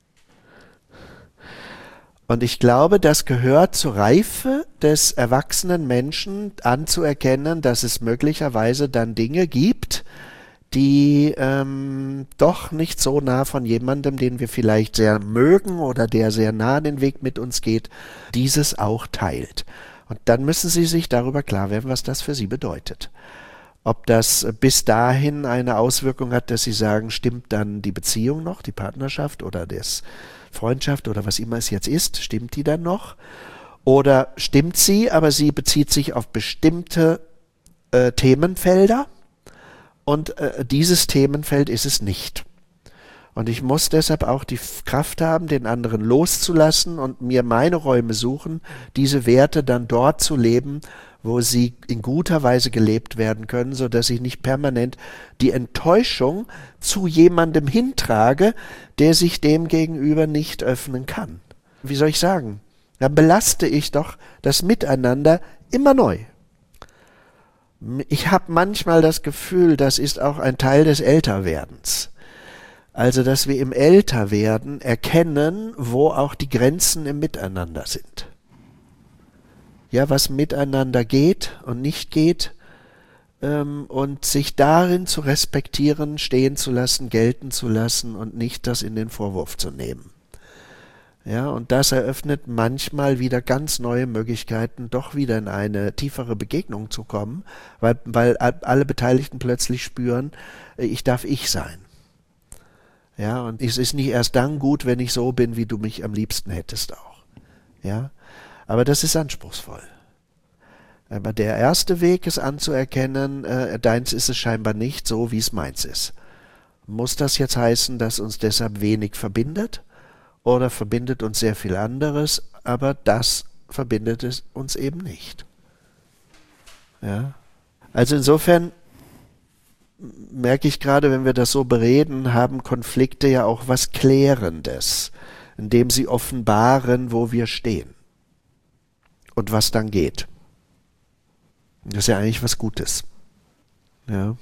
Und ich glaube, das gehört zur Reife des erwachsenen Menschen anzuerkennen, dass es möglicherweise dann Dinge gibt, die doch nicht so nah von jemandem, den wir vielleicht sehr mögen oder der sehr nah den Weg mit uns geht, dieses auch teilt. Und dann müssen Sie sich darüber klar werden, was das für Sie bedeutet. Ob das bis dahin eine Auswirkung hat, dass Sie sagen, stimmt dann die Beziehung noch, die Partnerschaft oder das Freundschaft oder was immer es jetzt ist, stimmt die dann noch? Oder stimmt sie, aber sie bezieht sich auf bestimmte Themenfelder und dieses Themenfeld ist es nicht. Und ich muss deshalb auch die Kraft haben, den anderen loszulassen und mir meine Räume suchen, diese Werte dann dort zu leben, wo sie in guter Weise gelebt werden können, sodass ich nicht permanent die Enttäuschung zu jemandem hintrage, der sich dem gegenüber nicht öffnen kann. Wie soll ich sagen? Dann belaste ich doch das Miteinander immer neu. Ich habe manchmal das Gefühl, das ist auch ein Teil des Älterwerdens. Also, dass wir im Älterwerden erkennen, wo auch die Grenzen im Miteinander sind. Ja, was miteinander geht und nicht geht, und sich darin zu respektieren, stehen zu lassen, gelten zu lassen und nicht das in den Vorwurf zu nehmen. Ja, und das eröffnet manchmal wieder ganz neue Möglichkeiten, doch wieder in eine tiefere Begegnung zu kommen, weil alle Beteiligten plötzlich spüren, ich darf ich sein. Ja, und es ist nicht erst dann gut, wenn ich so bin, wie du mich am liebsten hättest auch. Ja, aber das ist anspruchsvoll. Aber der erste Weg ist anzuerkennen, deins ist es scheinbar nicht so, wie es meins ist. Muss das jetzt heißen, dass uns deshalb wenig verbindet? Oder verbindet uns sehr viel anderes, aber das verbindet es uns eben nicht. Ja? Also insofern merke ich gerade, wenn wir das so bereden, haben Konflikte ja auch was Klärendes, indem sie offenbaren, wo wir stehen und was dann geht. Das ist ja eigentlich was Gutes. Ja.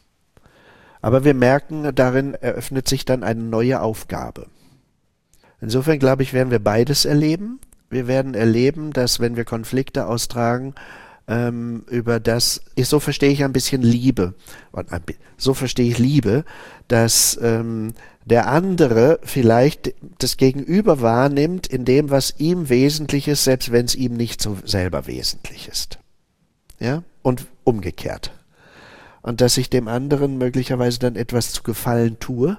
Aber wir merken, darin eröffnet sich dann eine neue Aufgabe. Insofern, glaube ich, werden wir beides erleben. Wir werden erleben, dass wenn wir Konflikte austragen, über das, so verstehe ich ein bisschen Liebe, so verstehe ich Liebe, dass der andere vielleicht das Gegenüber wahrnimmt in dem, was ihm wesentlich ist, selbst wenn es ihm nicht so selber wesentlich ist. Ja? Und umgekehrt. Und dass ich dem anderen möglicherweise dann etwas zu Gefallen tue,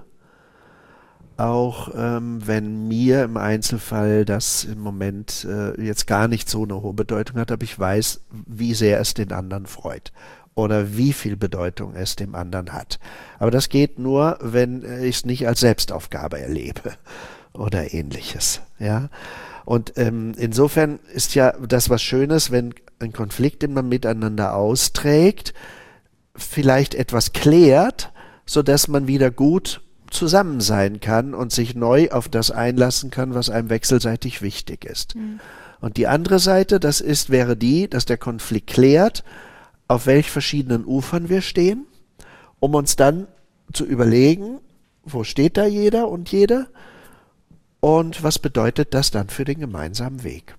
auch wenn mir im Einzelfall das im Moment jetzt gar nicht so eine hohe Bedeutung hat, aber ich weiß, wie sehr es den anderen freut oder wie viel Bedeutung es dem anderen hat. Aber das geht nur, wenn ich es nicht als Selbstaufgabe erlebe oder ähnliches. Ja? Und insofern ist ja das was Schönes, wenn ein Konflikt, den man miteinander austrägt, vielleicht etwas klärt, sodass man wieder gut zusammen sein kann und sich neu auf das einlassen kann, was einem wechselseitig wichtig ist. Mhm. Und die andere Seite, wäre die, dass der Konflikt klärt, auf welch verschiedenen Ufern wir stehen, um uns dann zu überlegen, wo steht da jeder und jede und was bedeutet das dann für den gemeinsamen Weg.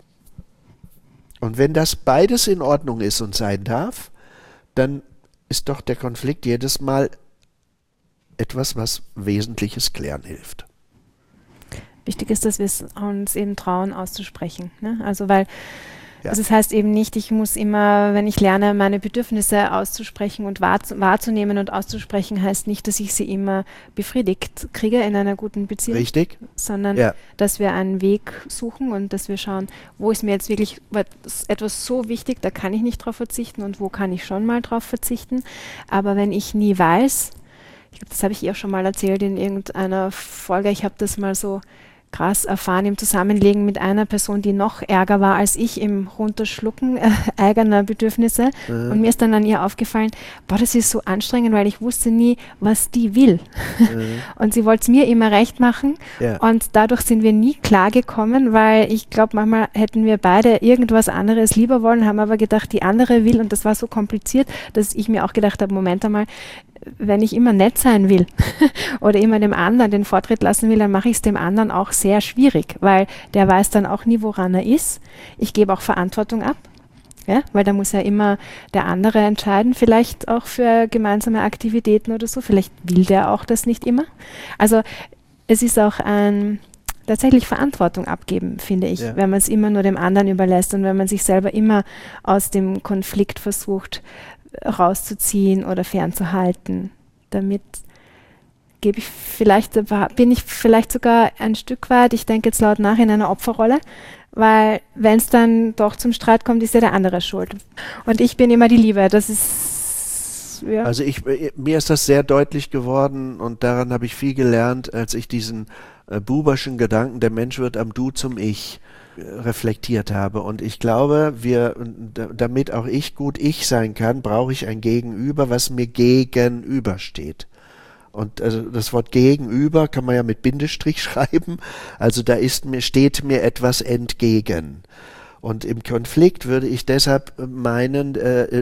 Und wenn das beides in Ordnung ist und sein darf, dann ist doch der Konflikt jedes Mal etwas, was Wesentliches klären hilft. Wichtig ist, dass wir es uns eben trauen, auszusprechen. Ne? Also weil also das heißt eben nicht, ich muss immer, wenn ich lerne, meine Bedürfnisse auszusprechen und wahrzunehmen und auszusprechen, heißt nicht, dass ich sie immer befriedigt kriege in einer guten Beziehung. Richtig. Sondern dass wir einen Weg suchen und dass wir schauen, wo ist mir jetzt wirklich etwas so wichtig, da kann ich nicht drauf verzichten und wo kann ich schon mal drauf verzichten. Aber wenn ich nie weiß, ich glaube, das habe ich auch schon mal erzählt in irgendeiner Folge, ich habe das mal so krass erfahren im Zusammenleben mit einer Person, die noch ärger war als ich im Runterschlucken eigener Bedürfnisse. Und mir ist dann an ihr aufgefallen, boah, das ist so anstrengend, weil ich wusste nie, was die will. Und sie wollte es mir immer recht machen. Ja. Und dadurch sind wir nie klargekommen, weil ich glaube, manchmal hätten wir beide irgendwas anderes lieber wollen, haben aber gedacht, die andere will. Und das war so kompliziert, dass ich mir auch gedacht habe, Moment einmal, wenn ich immer nett sein will oder immer dem anderen den Vortritt lassen will, dann mache ich es dem anderen auch sehr schwierig, weil der weiß dann auch nie, woran er ist. Ich gebe auch Verantwortung ab, ja, weil da muss ja immer der andere entscheiden, vielleicht auch für gemeinsame Aktivitäten oder so. Vielleicht will der auch das nicht immer. Also es ist auch tatsächlich Verantwortung abgeben, finde ich, wenn man es immer nur dem anderen überlässt und wenn man sich selber immer aus dem Konflikt versucht rauszuziehen oder fernzuhalten. Damit bin ich vielleicht sogar ein Stück weit, ich denke jetzt laut nach, in einer Opferrolle, weil wenn es dann doch zum Streit kommt, ist ja der andere schuld. Und ich bin immer die Liebe. Das ist, ja. Also mir ist das sehr deutlich geworden und daran habe ich viel gelernt, als ich diesen Buberschen Gedanken, der Mensch wird am Du zum Ich, reflektiert habe. Und ich glaube, damit auch ich gut ich sein kann, brauche ich ein Gegenüber, was mir gegenübersteht. Und also das Wort gegenüber kann man ja mit Bindestrich schreiben. Also steht mir etwas entgegen. Und im Konflikt würde ich deshalb meinen,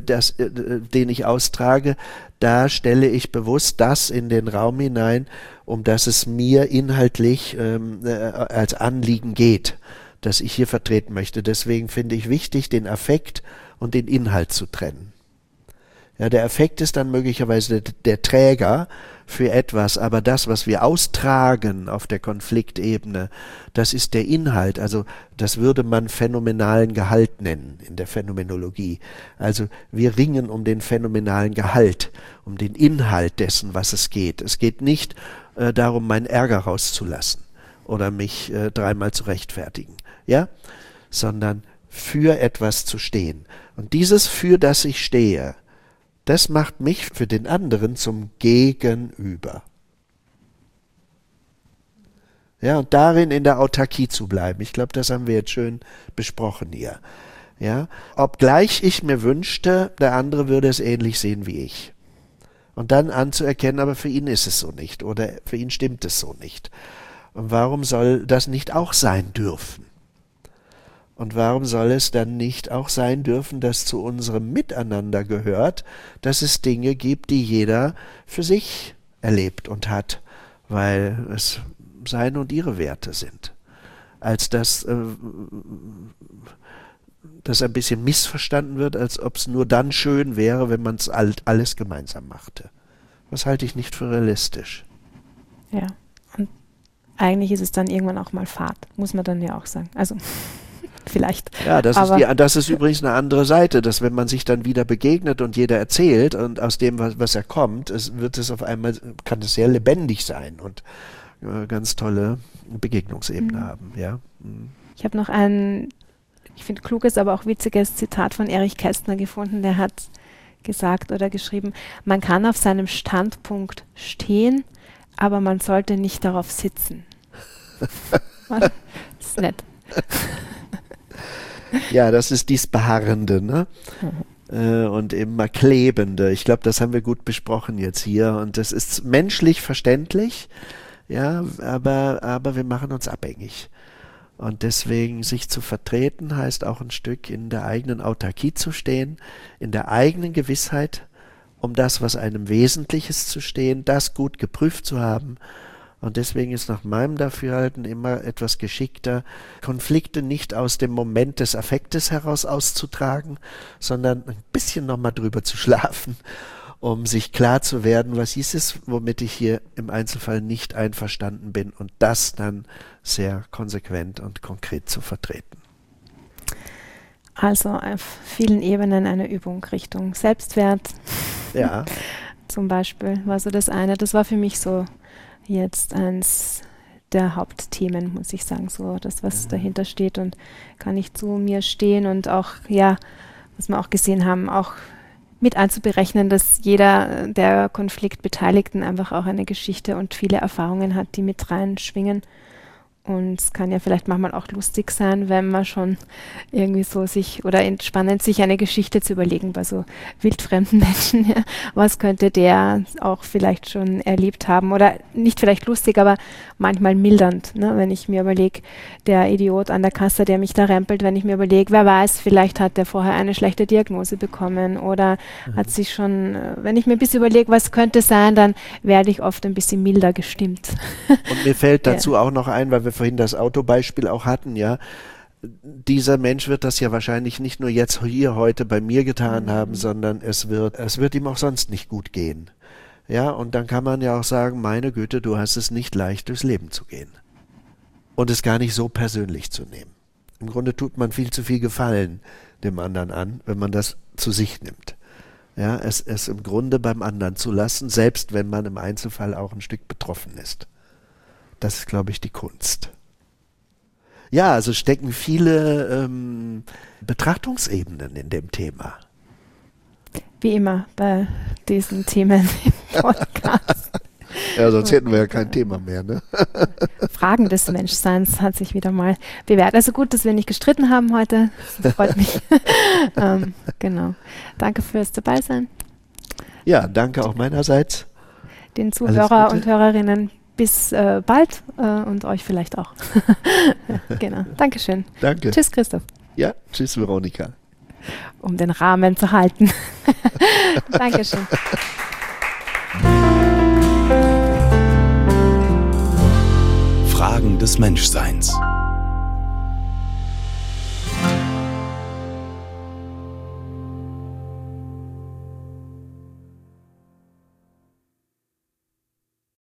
den ich austrage, da stelle ich bewusst das in den Raum hinein, um das es mir inhaltlich als Anliegen geht, das ich hier vertreten möchte. Deswegen finde ich wichtig, den Affekt und den Inhalt zu trennen. Ja, der Affekt ist dann möglicherweise der Träger für etwas, aber das, was wir austragen auf der Konfliktebene, das ist der Inhalt. Also das würde man phänomenalen Gehalt nennen in der Phänomenologie. Also wir ringen um den phänomenalen Gehalt, um den Inhalt dessen, was es geht. Es geht nicht darum, meinen Ärger rauszulassen oder mich dreimal zu rechtfertigen, ja, sondern für etwas zu stehen. Und dieses für das ich stehe, das macht mich für den anderen zum Gegenüber. Ja, und darin in der Autarkie zu bleiben. Ich glaube, das haben wir jetzt schön besprochen hier. Ja, obgleich ich mir wünschte, der andere würde es ähnlich sehen wie ich. Und dann anzuerkennen, aber für ihn ist es so nicht oder für ihn stimmt es so nicht. Und warum soll das nicht auch sein dürfen? Und warum soll es dann nicht auch sein dürfen, dass zu unserem Miteinander gehört, dass es Dinge gibt, die jeder für sich erlebt und hat, weil es seine und ihre Werte sind. Als dass das ein bisschen missverstanden wird, als ob es nur dann schön wäre, wenn man es alles gemeinsam machte. Das halte ich nicht für realistisch. Ja, und eigentlich ist es dann irgendwann auch mal Fahrt, muss man dann ja auch sagen. Also vielleicht. Ja, das ist übrigens eine andere Seite, dass wenn man sich dann wieder begegnet und jeder erzählt und aus dem, was er kommt, kann es sehr lebendig sein und ganz tolle Begegnungsebene haben. Ja. Ich habe noch ich finde, kluges, aber auch witziges Zitat von Erich Kästner gefunden, der hat gesagt oder geschrieben, man kann auf seinem Standpunkt stehen, aber man sollte nicht darauf sitzen. Das ist nett. Ja, das ist dies Beharrende, ne? Und immer Klebende. Ich glaube, das haben wir gut besprochen jetzt hier. Und das ist menschlich verständlich, ja, aber wir machen uns abhängig. Und deswegen sich zu vertreten, heißt auch ein Stück in der eigenen Autarkie zu stehen, in der eigenen Gewissheit, um das, was einem Wesentliches zu stehen, das gut geprüft zu haben. Und deswegen ist nach meinem Dafürhalten immer etwas geschickter, Konflikte nicht aus dem Moment des Affektes heraus auszutragen, sondern ein bisschen nochmal drüber zu schlafen, um sich klar zu werden, was ist es, womit ich hier im Einzelfall nicht einverstanden bin und das dann sehr konsequent und konkret zu vertreten. Also auf vielen Ebenen eine Übung Richtung Selbstwert. Ja. Zum Beispiel war so das eine, das war für mich so jetzt eins der Hauptthemen, muss ich sagen, so das, was dahinter steht und kann ich zu mir stehen und auch, ja, was wir auch gesehen haben, auch mit einzuberechnen, dass jeder der Konfliktbeteiligten einfach auch eine Geschichte und viele Erfahrungen hat, die mit reinschwingen Und es kann ja vielleicht manchmal auch lustig sein, wenn man schon irgendwie so sich oder entspannend sich eine Geschichte zu überlegen bei so wildfremden Menschen. Ja. Was könnte der auch vielleicht schon erlebt haben? Oder nicht vielleicht lustig, aber manchmal mildernd. Ne? Wenn ich mir überlege, der Idiot an der Kasse, der mich da rempelt, wenn ich mir überlege, wer weiß, vielleicht hat der vorher eine schlechte Diagnose bekommen oder hat sich schon, wenn ich mir ein bisschen überlege, was könnte sein, dann werde ich oft ein bisschen milder gestimmt. Und mir fällt dazu auch noch ein, weil wir vorhin das Autobeispiel auch hatten, ja, dieser Mensch wird das ja wahrscheinlich nicht nur jetzt hier heute bei mir getan haben, sondern es wird ihm auch sonst nicht gut gehen. Ja, und dann kann man ja auch sagen, meine Güte, du hast es nicht leicht, durchs Leben zu gehen. Und es gar nicht so persönlich zu nehmen. Im Grunde tut man viel zu viel Gefallen dem anderen an, wenn man das zu sich nimmt. Ja, es im Grunde beim anderen zu lassen, selbst wenn man im Einzelfall auch ein Stück betroffen ist. Das ist, glaube ich, die Kunst. Ja, also stecken viele Betrachtungsebenen in dem Thema. Wie immer bei diesen Themen im Podcast. Ja, sonst hätten wir ja kein Thema mehr, ne? Fragen des Menschseins hat sich wieder mal bewährt. Also gut, dass wir nicht gestritten haben heute. Das freut mich. Genau. Danke fürs Dabeisein. Ja, danke auch meinerseits. Den Zuhörer und Hörerinnen bis bald und euch vielleicht auch. Genau. Dankeschön. Danke. Tschüss, Christoph. Ja, tschüss, Veronika. Um den Rahmen zu halten. Dankeschön. Fragen des Menschseins.